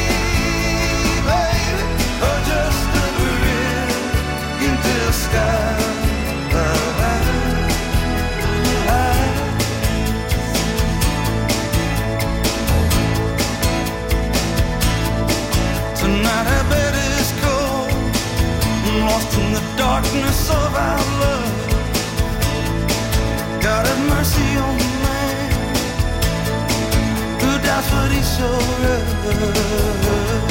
baby, or just a grin in disguise? Tonight our bed is cold, lost in the darkness of our love. God have mercy on the man who doubts what he showed.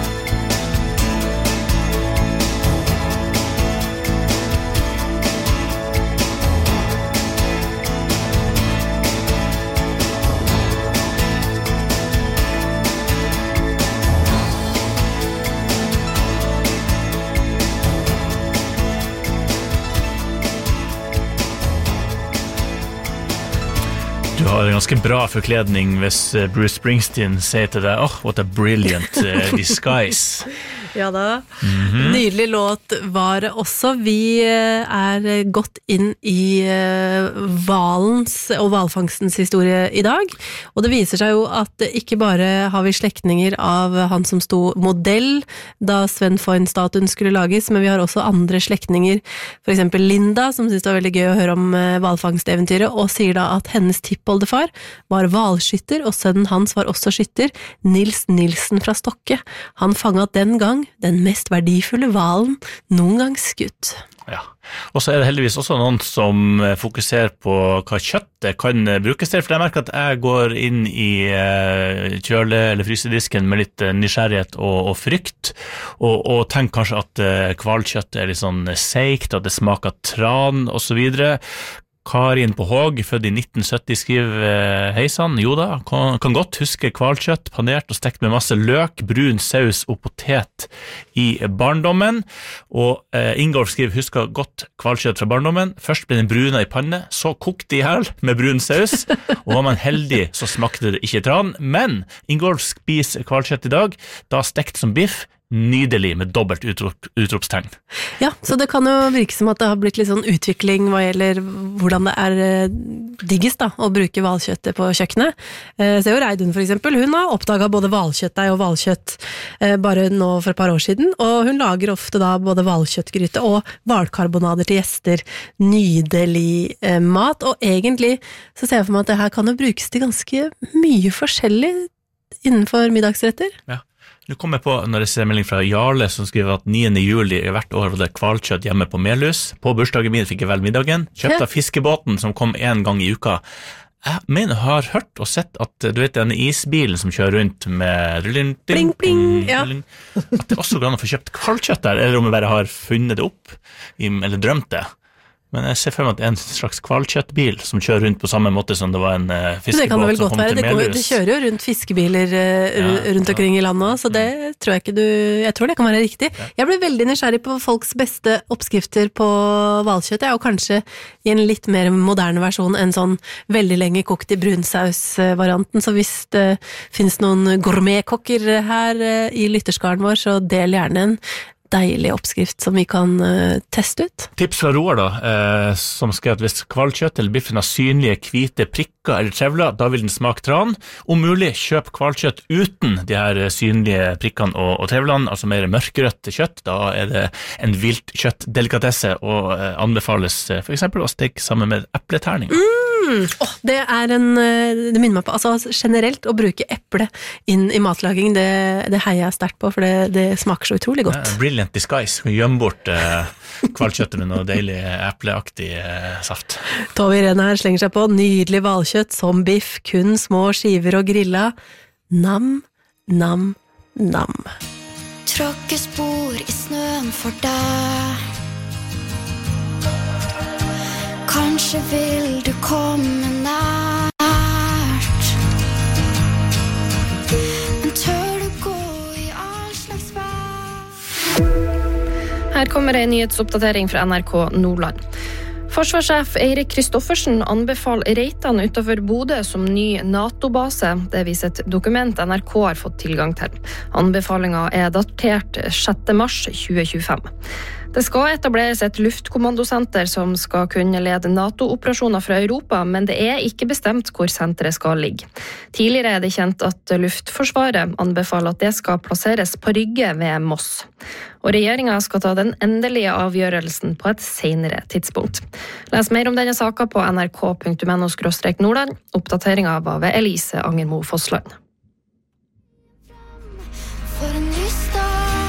Du har en ganske bra forkledning hvis Bruce Springsteen sier til deg, what a brilliant disguise. Ja da. Nydelig låt var det også. Vi gått inn i valens og valfangstens historie i dag, og det viser seg jo at ikke bare har vi slektninger av han som sto modell da Sven Foyn-statuen skulle lages, men vi har også andre slektninger, for eksempel Linda, som synes det var veldig gøy å høre om valfangsteventyret, og sier da at hennes tippoldefar var valskytter, og sønnen hans var også skytter, Nils Nilsen fra Stokke. Han fanget den gang den mest verdifulle valen noen gang skutt. Ja, og så det heldigvis også noen som fokuserer på hva kjøttet kan brukes til, for jeg merker at jeg går inn i kjøle- eller frysedisken med litt nysgjerrighet og frykt, og tenker kanskje at kvalkjøtt litt sånn seigt, at det smaker tran og så videre. Karin på Håg, født i 1970, skriver heisan, jo da, kan godt huske kvalkjøtt, panert og stekt med masse løk, brun saus og potet i barndommen, og Ingolf skriver, husker godt kvalkjøtt fra barndommen, først ble den bruna i panne, så kokte i hel med brun saus, og var man heldig så smakte det ikke tran, men Ingolf spiser kvalkjøtt i dag, da stekt som biff, nydelig med dobbelt utropstegn. Ja, så det kan jo virke som at det har blitt litt sånn utvikling hva gjelder hvordan det diggest da, å bruke valkjøttet på kjøkkenet. Se jo Reidun for eksempel, hun har oppdaget både valkjøttdeig og valkjøtt bare nå for et par år siden, og hun lager ofte da både valkjøttgryte og valkarbonader til gjester. Nydelig mat, og egentlig så ser jeg for meg at det her kan jo brukes til ganske mye forskjellig innenfor middagsretter. Ja. Nå kom jeg på, når jeg ser melding fra Jarle som skriver at 9. juli hvert år var det kvalkjøtt hjemme på Melhus. På bursdagen min fikk jeg vel middagen. Kjøpte av fiskebåten som kom en gang i uka. Jeg mener, har hørt og sett at, du vet, denne isbilen som kjører rundt med bling, bling, ja. At det også går an å få kjøpt kvalkjøtt der, eller om jeg bare har funnet det opp, eller drømt det. Men jeg ser for meg at det en slags kvalkjøttbil som kjører rundt på samme måte som det var en fiskebåt som kom til Melhus. Det kjører jo rundt fiskebiler rundt omkring i landet også, så det tror jeg tror det kan være riktig. Jeg ble veldig nysgjerrig på folks beste oppskrifter på valkjøtt, og kanskje i en litt mer moderne versjon enn sånn veldig lenge kokt i brunsaus-varianten, så hvis det finnes noen gourmetkokker her i lytterskaren vår, så del gjerne en deilig oppskrift som vi kan teste ut. Tips fra Roar da, som skrev at hvis kvalkjøtt eller biffen har synlige hvite prikker eller trevler, da vil den smake tran. Om mulig, kjøp kvalkjøtt uten de her synlige prikkene og trevlene, altså mer mørkerødt kjøtt. Da det en vilt kjøttdelikatesse og anbefales for eksempel å steke sammen med epleterning. Det minner meg på, altså generelt å bruke eple inn i matlaging, det heier jeg sterkt på, for det smaker så utrolig godt. Brilliant disguise, gjemme bort kvalkjøttet med noe deilig epleaktig saft. Tove Irene her slenger seg på nydelig valkjøtt som biff, kun små skiver og grilla. Nam, nam, nam. tråkke spor I snøen for deg. Kanskje vil du komme nært, men tør du gå I all slags vær? Her kommer en nyhetsoppdatering fra NRK Nordland. Forsvarssjef Eirik Kristoffersen anbefaler Reitan utenfor Bodø som ny NATO-base. Det viser et dokument NRK har fått tilgang til. Anbefalingen datert 6. mars 2025. Det skal etableres et luftkommandosenter som skal kunne lede NATO-operasjoner fra Europa, men det ikke bestemt hvor senteret skal ligge. Tidligere det kjent at Luftforsvaret anbefaler at det skal plasseres på Rygge ved Moss. Og regjeringen skal ta den endelige avgjørelsen på et senere tidspunkt. Les mer om denne saken på nrk.no/Nordland. Oppdateringen var ved Elise Angermo Fossland. For en ny start.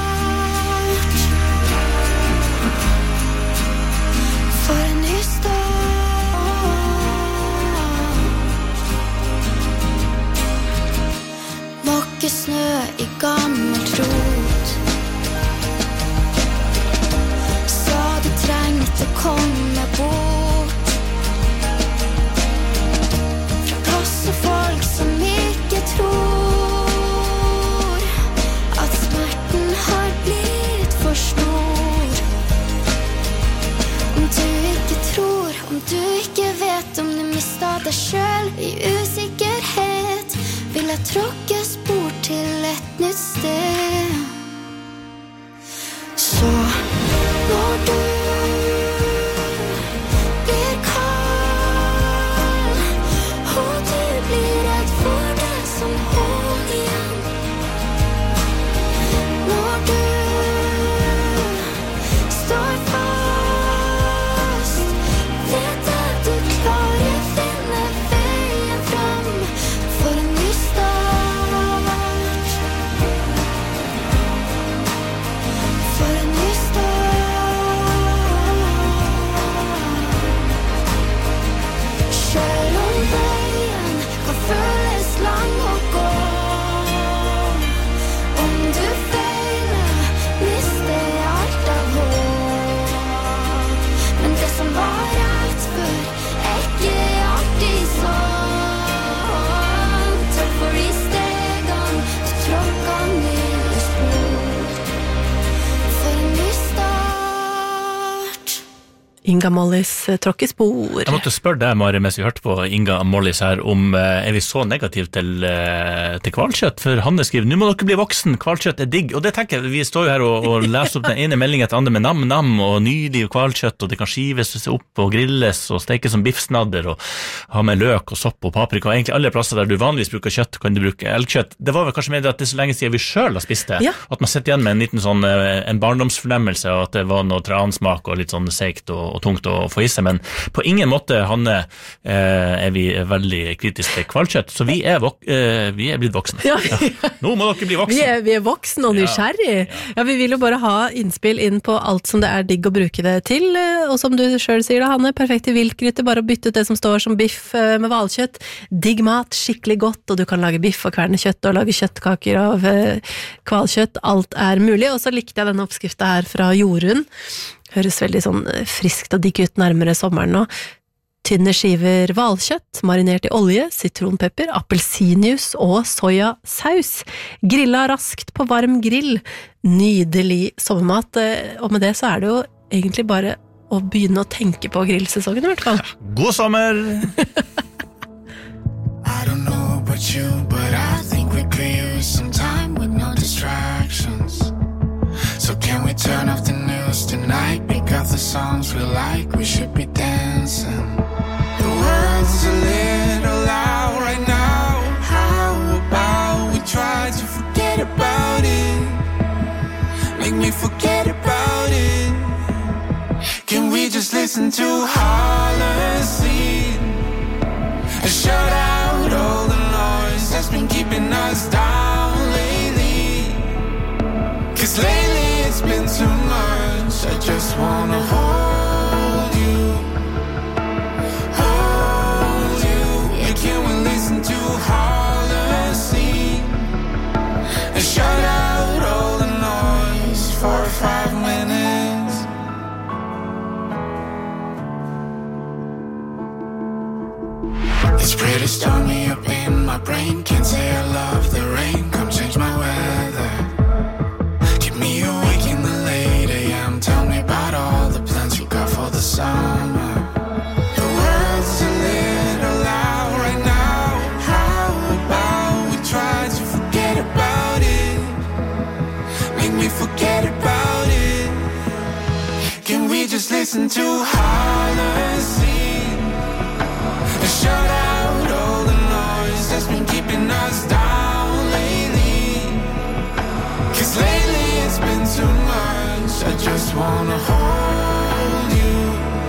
For en ny start. Måke snø I gammelt rot. Så du trengte komme bort fra plass og folk som ikke tror at smerten har blitt for stor. Om du ikke tror, om du ikke vet, om du mistet deg selv I usikkerhet, vil jeg tråkke spor til et nytt sted. Så når du blir kald, og du blir redd for det som hold igjen, når du står fast, vet at du klarer finne veien fram for en ny start. For en ny start. Selv om veien kan føles lang å gå, om du feiler, mister alt av håp. Men det som var rett før, ikke alltid sånn. Takk for de stegene du tråkket nye spor. For en ny start. Inga Mollis tråkkespor. Jeg måtte spørre deg, Mari, mens vi hørte på Inga Mollis her, om vi så negativt til kvalkjøtt, for Hanne skriver, nå må dere bli voksen, kvalkjøtt digg, og det tenker jeg, vi står jo her og leser opp den ene meldingen etter andre med nam-nam, og nydelig kvalkjøtt, og det kan skives opp og grilles, og stekes som biffsnadder, og ha med løk og sopp og paprika, og egentlig alle plasser der du vanligvis bruker kjøtt, kan du bruke elgkjøtt. Det var vel kanskje med at det så lenge siden vi selv har spist det, at man sitter igjen med en liten sånn, en barndomsfornemmelse, og at det var noe transmak og litt sånn seikt og tungt å få i seg, men på ingen måte, Hanne, vi veldig kritiske til kvalkjøtt, så vi blitt voksne. Ja. Nå må dere bli voksne. Vi voksne og nysgjerrig. Ja, vi vil jo bare ha innspill inn på alt som det digg å bruke det til, og som du selv sier da, Hanne, perfekt I viltgryte, bare å bytte ut det som står som biff med hvalkjøtt. Digg mat, skikkelig godt, og du kan lage biff og kverne kjøtt, og lage kjøttkaker av kvalkjøtt. Alt mulig, og så likte jeg denne oppskriften her fra Jorunn. Høres veldig sånn friskt og digg ut nærmere sommeren nå. Tynne skiver hvalkjøtt, marinert I olje, sitronpepper, appelsinjuice og sojasaus. Grilla raskt på varm grill. Nydelig sommermat, og med det så det jo egentlig bare å begynne å tenke på grillsesongen I hvert fall. God sommer! I don't know about you, but I think we could use some time with no distractions. So can we turn off the news tonight? Pick up the songs we like, we should be dancing. The world's a little loud right now. How about we try to forget about it? Make me forget about it. Can we just listen to Holocene and shut out all the noise that's been keeping us down lately? 'Cause lately it's been too much. I just wanna hold you. Yeah, can we listen to Holocene and shut out all the noise? is stormy up in my brain. Can't say I love the rain. Come change my weather. Keep me awake in the late AM. Tell me about all the plans you got for the summer. The world's a little loud right now. How about we try to forget about it? Make me forget about it. Can we just listen to Holocene? And shut out all the noise that's been keeping us down lately. 'Cause lately it's been too much. I just wanna hold you.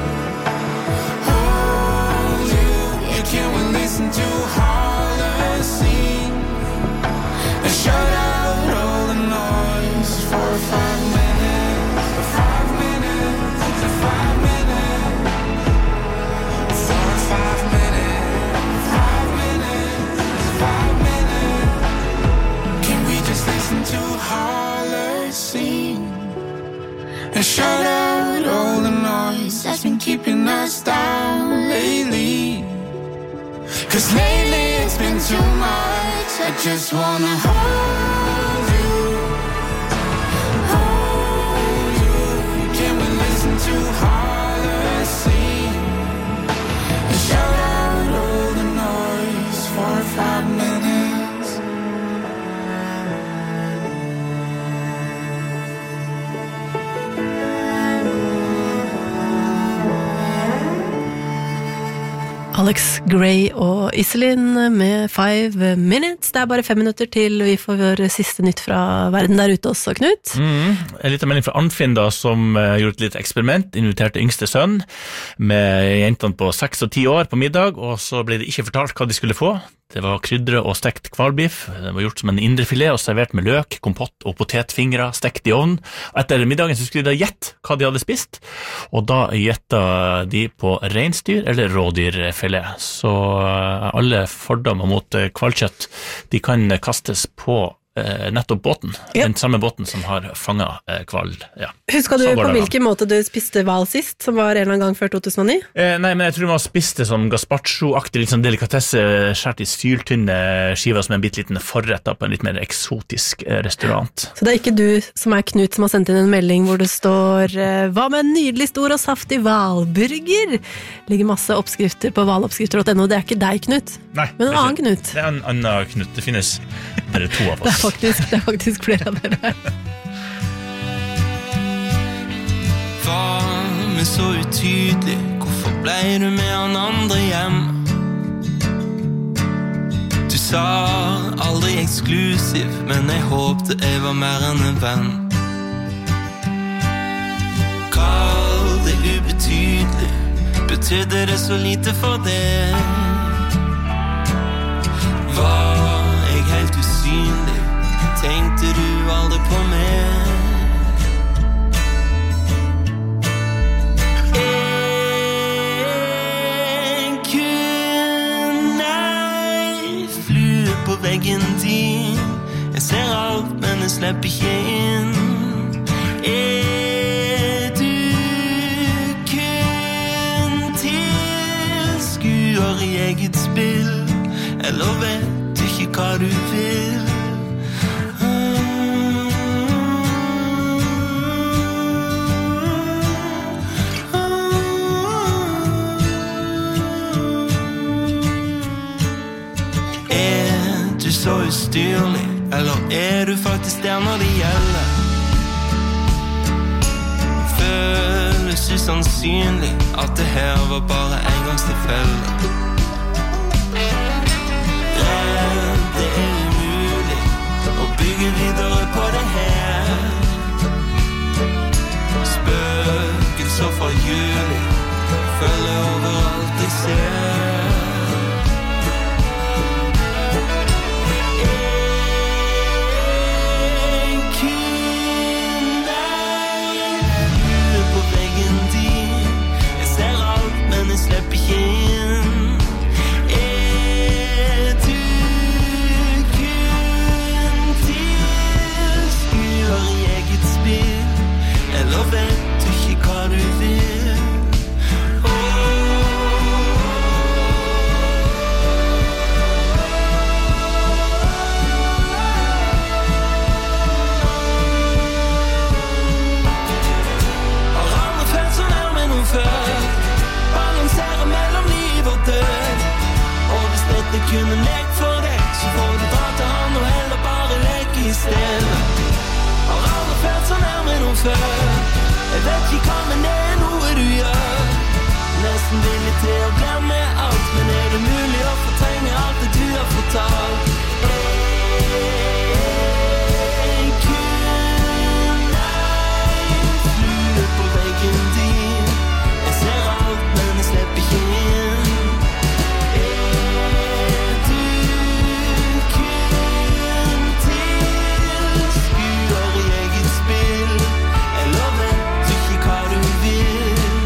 Hold you. Yeah, can we listen to Holocene? And shut out all the noise for 5 minutes. 5 minutes. 5 minutes. For 5 minutes. 5 minutes. 5 minutes. Can we just listen to Holocene? And shut out all the noise that's been keeping us down lately. 'Cause lately it's been too much. I just wanna hold you. Hold you. Can we listen to Holocene? And shut out all the noise for 5 minutes. Alex Gray og Iselin med 5 minutes. Det bare 5 minutter til vi får vår siste nytt fra verden der ute også, Knut. En liten melding fra Arnfinn da, som gjorde et lite eksperiment, inviterte yngste sønn med jentene på 6 og 10 år på middag, og så ble det ikke fortalt hva de skulle få. Det var krydret og stekt kvalbiff, det var gjort som en indrefilet og servert med løk, kompott og potetfingre stekt i ovnen. Etter middagen så skulle de gjette hva de hadde spist, og da gjettet de på reinsdyr eller rådyrfilet. Så alle fordommer mot kvalkjøtt, de kan kastes på nettopp båten, den samme båten som har fanget kval. Ja. Husker du på hvilken måte du spiste hval sist, som var en eller annen gang før 2009? Nei, men jeg tror man spiste som gazpacho-aktig, litt sånn delikatesse, skjært i syltynne skiver som en bitteliten forrett på en litt mer eksotisk restaurant. Så det ikke du som Knut som har sendt inn en melding hvor det står hva med en nydelig stor og saftig hvalburger? Ligger masse oppskrifter på hvaloppskrifter.no. Det ikke deg, Knut, men en annen Knut. Det en annen Knut, det finnes bare 2 av oss. Det faktisk flere av dere her. Var vi så utydelig? Hvorfor ble du med han andre hjem? Du sa aldri eksklusiv, men jeg håpte jeg var mer enn en venn. Kall det ubetydelig, betydde det så lite for deg? Var jeg helt usynlig? Tenkte du aldri på meg? En kun ei flue på veggen din. Jeg ser alt, men jeg slipper ikke inn. Du kun tilskuer i eget spill? Eller vet du ikke hva du vil? Så ustyrlig, eller du faktisk der når det gjelder? Føles usannsynlig at det her var bare engangstilfelle. Det umulig å bygge videre på det her. Spøkelser fra juli følger overalt jeg ser. Slipp ikke inn. Du kun tilskuer i eget spill? Eller vet du ikke hva du vil? kunne lekt for deg, så får du dra til han og heller bare leke I sted. Har aldri følt så nærme noen før. Jeg vet ikke hva, men det noe du gjør. Nesten villig til å glemme alt, men det mulig å fortrenge alt det du har fortalt? Jeg kunne flue på veggen din. Jeg ser alt, men jeg slipper ikke inn. Du kun tilskuer I eget spill. Jeg lover ikke hva du vil.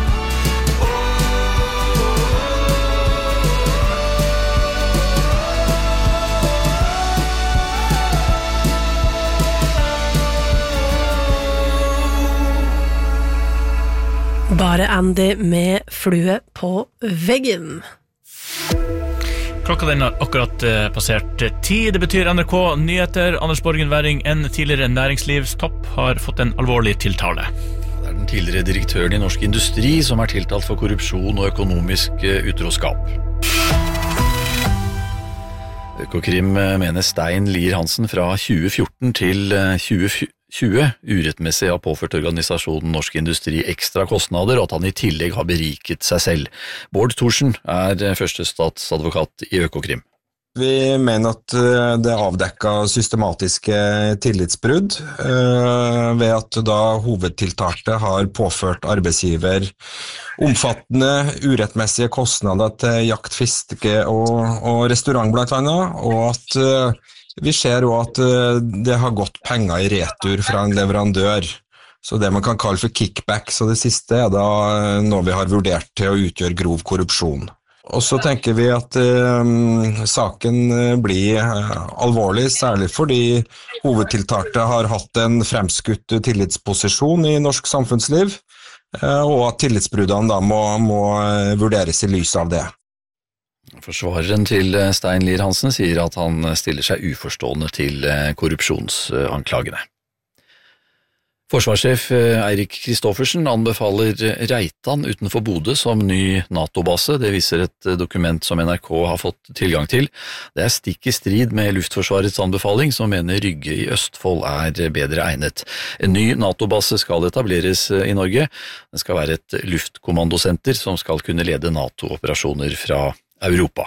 Bare Andy med flue på veggen. Klokka den har akkurat passert 10. Det betyr NRK Nyheter. Anders Borgen Werring, en tidligere næringslivstopp, har fått en alvorlig tiltale. Det den tidligere direktøren I Norsk Industri som tiltalt for korrupsjon og økonomisk utroskap. Økokrim mener Stein Lier Hansen fra 2014 til 2020 urettmessig har påført organisasjonen Norsk Industri ekstra kostnader, og at han I tillegg har beriket seg selv. Bård Thorsen førstestatsadvokat I Økokrim. Vi mener at det avdekket systematiske tillitsbrudd ved at da hovedtiltalte har påført arbeidsgiver omfattende urettmessige kostnader til jakt, fiske og restaurant blant annet, og at vi ser også at det har gått penger I retur fra en leverandør. Så det man kan kalle for kickback, så det siste da noe vi har vurdert til å utgjøre grov korrupsjon. Og så tenker vi at saken blir alvorlig, særlig fordi hovedtiltalte har hatt en fremskutt tillitsposisjon I norsk samfunnsliv, og at tillitsbruddene da må vurderes I lys av det. Forsvareren til Stein Lier Hansen sier at han stiller seg uforstående til korrupsjonsanklagene. Forsvarssjef Eirik Kristoffersen anbefaler Reitan utenfor Bodø som ny NATO-base. Det viser et dokument som NRK har fått tilgang til. Det stikk I strid med Luftforsvarets anbefaling, som mener Rygge I Østfold bedre egnet. En ny NATO-base skal etableres I Norge. Det skal være et luftkommandosenter som skal kunne lede NATO-operasjoner fra Europa.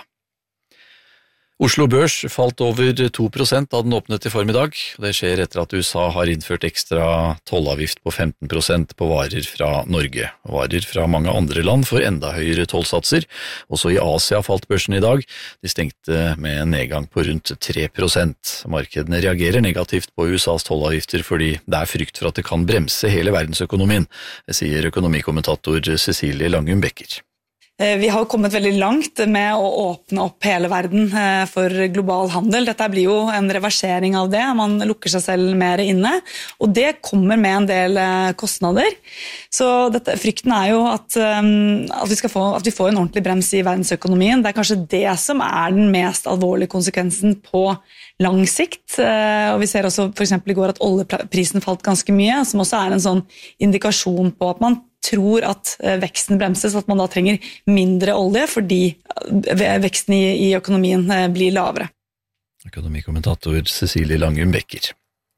Oslo Børs falt over 2% da den åpnet I formiddag. Det skjer etter at USA har innført ekstra tollavgift på 15% på varer fra Norge. Varer fra mange andre land får enda høyere tollsatser. Også I Asia falt børsen I dag. De stengte med en nedgang på rundt 3%. Markedene reagerer negativt på USAs tollavgifter fordi det frykt for at det kan bremse hele verdensøkonomien, sier økonomikommentator Cecilie Langum Becker. Vi har kommet veldig langt med å åpne opp hele verden for global handel. Dette blir jo en reversering av det. Man lukker seg selv mer inne, og det kommer med en del kostnader. Så frykten jo at vi får en ordentlig brems I verdensøkonomien. Det kanskje det som den mest alvorlige konsekvensen på lang sikt. Og vi ser også for eksempel I går at oljeprisen falt ganske mye, som også en sånn indikasjon på at man tror at veksten bremses, at man da trenger mindre olje fordi veksten I økonomien blir lavere. Økonomikommentator Cecilie Langum Becker.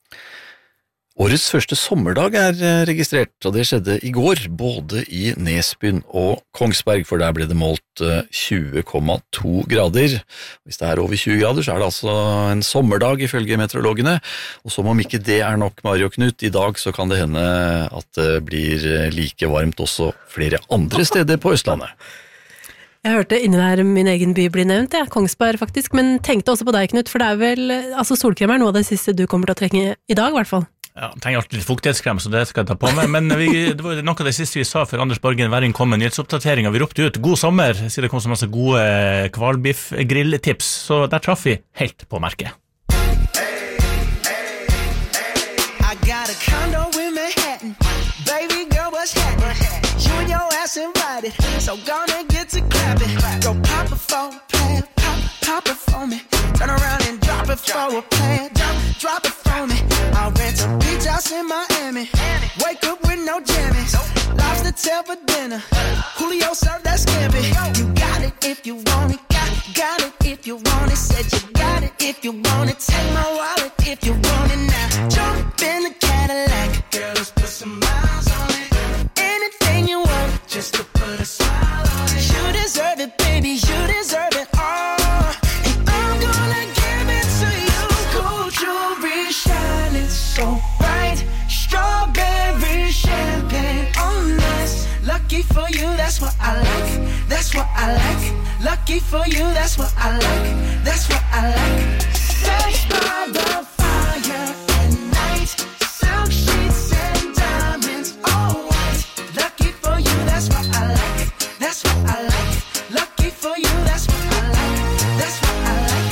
Årets første sommerdag registrert, og det skjedde I går, både I Nesbyen og Kongsberg, for der ble det målt 20,2 grader. Hvis det over 20 grader, så det altså en sommerdag ifølge meteorologene, og som om ikke det nok, Mari og Knut, I dag så kan det hende at det blir like varmt også flere andre steder på Østlandet. Jeg hørte inni der min egen by bli nevnt, Kongsberg faktisk, men tenkte også på deg, Knut, for det vel, altså solkrem noe av det siste du kommer til å trenge I dag I hvert fall. Ja, jeg trenger alltid litt fuktighetskrem, så det skal jeg ta på meg. Men det var noe av det siste vi sa før Anders Borgen Werring kom med nyhetsoppdatering, og vi ropte ut god sommer, siden det kom så masse gode kvalbiff-grilltips, så der traff vi helt på merket. I got a condo in Manhattan. Baby girl, what's happening? You and your ass invited, so gonna get to clapping. Go pop it for a plan, pop it for me. Turn around and drop it for a plan, drop it for me. I'll rent a beach house in Miami. Wake up with no jammies. Lobster tail for dinner. Julio served that scampi. You got it if you want it. got it if you want it. Said you got it if you want it. Take my wallet if you want it now. Jump in the Cadillac. Girl, let's put some miles on it. Anything you want, just to put a smile on it. You deserve it, baby, you deserve it all. And I'm gonna give it to you. Gold jewelry shining so bright. Strawberry champagne on us. Lucky for you, that's what I like. That's what I like. Lucky for you, that's what I like. That's what I like. Sex by the fire at night. Silk sheets and diamonds, all white. Lucky for you, that's what I like. That's what I like. Lucky for you, that's what I like. That's what I like.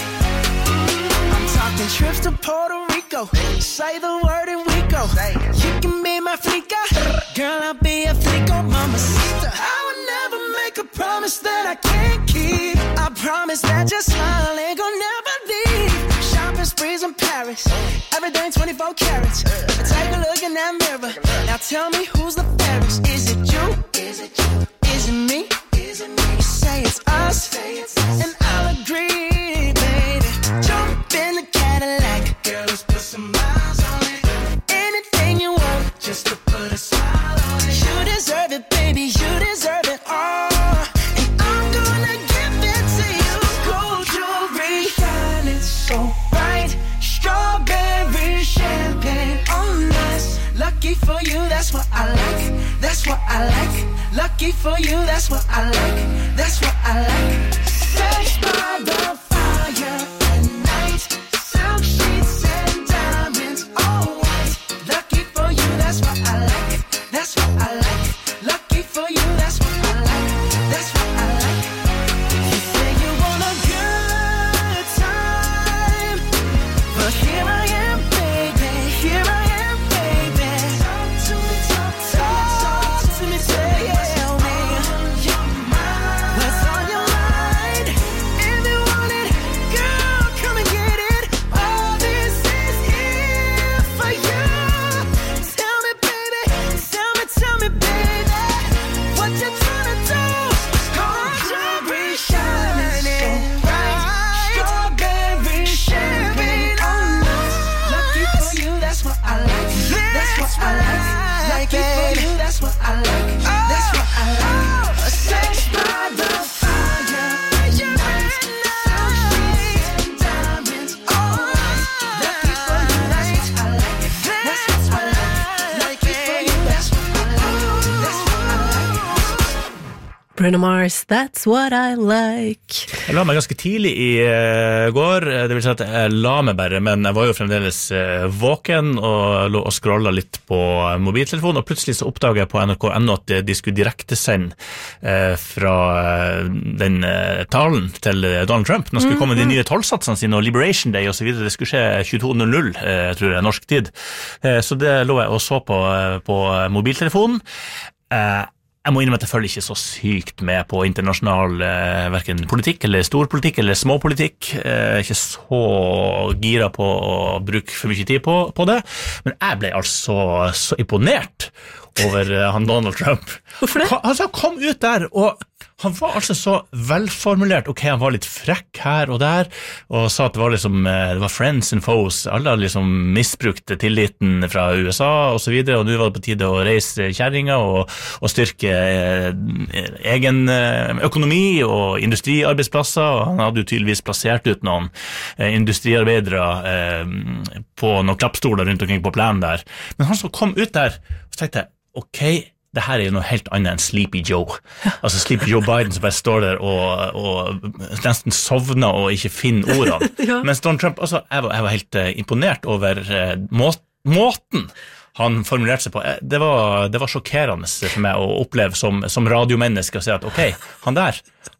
I'm talking trips to Puerto Rico. Say the word and we go. You can be my flica. Girl, I'll be a flico, mamacita. I would never make a promise that I can't keep. I promise that your smile ain't gonna never leave. Shopping sprees in Paris. Everything 24 carats. Take a look in that mirror. Now tell me who's the fairest. Is it you? Is it you? Is it me? Is it me? You say it's us. And I'll agree, baby. Jump in the Cadillac. Girl, let's put some miles on it. Anything you want, just to put a smile on it. You deserve it, baby, you deserve it all. And I'm gonna give it to you. Gold jewelry shining so bright. Strawberry champagne on us. Lucky for you, that's what I like. That's what I like. Lucky for you, that's what I like. That's what I like. Sex by the fire at night. Silk sheets and diamonds, all white. Lucky for you, that's what I like. That's what I like. Lucky for you, that's what I like. That's what I like. You say you want a good time, but here I am, baby. Here I am, baby. Talk to me, talk to me, tell me what's on your mind. If you want it, girl, come and get it. All this is here for you. Tell me, baby, what you tryna do? Gold jewelry shining so bright. Strawberry champagne on us. Lucky for you, that's what I like. That's what I like. Lucky for you, that's what I like. That's what I like. Sex by the fire at night. Silk sheets and diamonds, all white. Lucky for you, that's what I like. That's what I like. Lucky for you, that's what I like. That's what I like. Bruno Mars, That's What I Like. Jeg la meg ganske tidlig i går, det vil si at jeg la meg bare, men jeg var jo fremdeles våken og lå og scrollet litt på mobiltelefonen, og plutselig så oppdaget jeg på NRK.no at de skulle direktesende fra den talen til Donald Trump. Nå skulle komme de nye tollsatsene sine og Liberation Day og så videre. Det skulle skje 22.00, tror jeg, norsk tid. Så det lå jeg og så på mobiltelefonen. Jeg må innrømme at jeg følger ikke så sykt med på internasjonal hverken politikk eller storpolitikk eller småpolitikk. Jeg er ikke så gira på å bruke for mye tid på det, men jeg ble altså så imponert over han Donald Trump. Hvorfor det? Han kom ut der, og han var altså så velformulert. Ok, han var litt frekk her og der, og sa at det var liksom, det var friends and foes. Alle hadde liksom misbrukt tilliten fra USA og så videre, og nå var det på tide å reise kjerringa og styrke egen økonomi og industriarbeidsplasser, og han hadde jo tydeligvis plassert ut noen industriarbeidere på noen klappstoler rundt omkring på planen der. Men han som kom ut der, så tenkte jeg, ok, det her er jo noe helt annet enn Sleepy Joe. Altså Sleepy Joe Biden som bare står der og nesten sovner og ikke finner ordene. Ja. Mens Donald Trump, altså, jeg var helt imponert over måten han formulerte seg på. Det var sjokkerende for meg å oppleve som radiomenneske å si at ok, han der,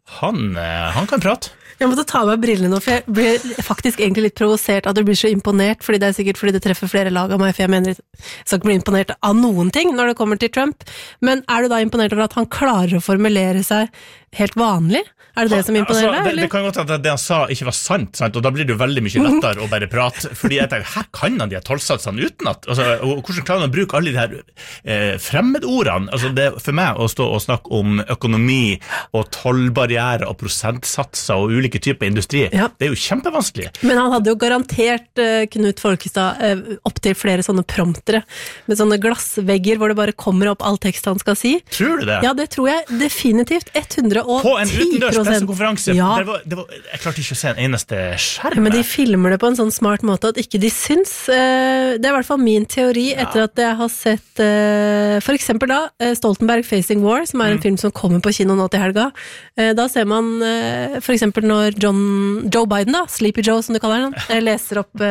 han kan prate. Jeg måtte ta meg brillene nå, for jeg ble faktisk egentlig litt provosert at du blir så imponert, fordi det er sikkert fordi det treffer flere lag av meg, for jeg mener jeg skal ikke bli imponert av noen ting når det kommer til Trump, men er du da imponert over at han klarer å formulere seg helt vanlig? Er det som imponerer deg? Altså, det kan godt at det han sa ikke var sant, og da blir det jo veldig mye lettere å bare prate, fordi jeg tenker, her kan han de tollsatsene utenat? Altså, hvordan klarer han å bruke alle de her fremmedordene? Altså, det for meg å stå og snakke om økonomi og tollbarriere barrierer og prosentsatser og ulike typer industri. Det jo kjempevanskelig. Men han hadde jo garantert Knut Folkestad opp til flere sånne promptere med sånne glassvegger hvor det bare kommer opp all tekst han skal si. Tror du det? Ja, det tror jeg definitivt. 110%. På en utendørs pressekonferanse. Jeg klarte ikke å se en eneste skjerm. Men de filmer det på en sånn smart måte at ikke de syns. Det I hvert fall min teori etter at jeg har sett for eksempel da Stoltenberg Facing War, som en film som kommer på kino nå til helga. Da ser man for eksempel når Joe Biden da, Sleepy Joe som du kaller han, leser opp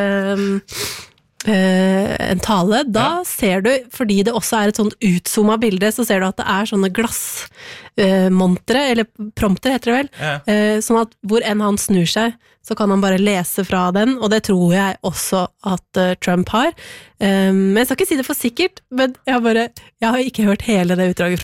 en tale, da ser du, fordi det også et sånt utzoomet bilde, så ser du at det sånne glassmontere, eller prompter heter det vel, sånn at hvor enn han snur seg, så kan han bare lese fra den, og det tror jeg også at Trump har. Men jeg skal ikke si det for sikkert, men jeg har ikke hørt hele det utdraget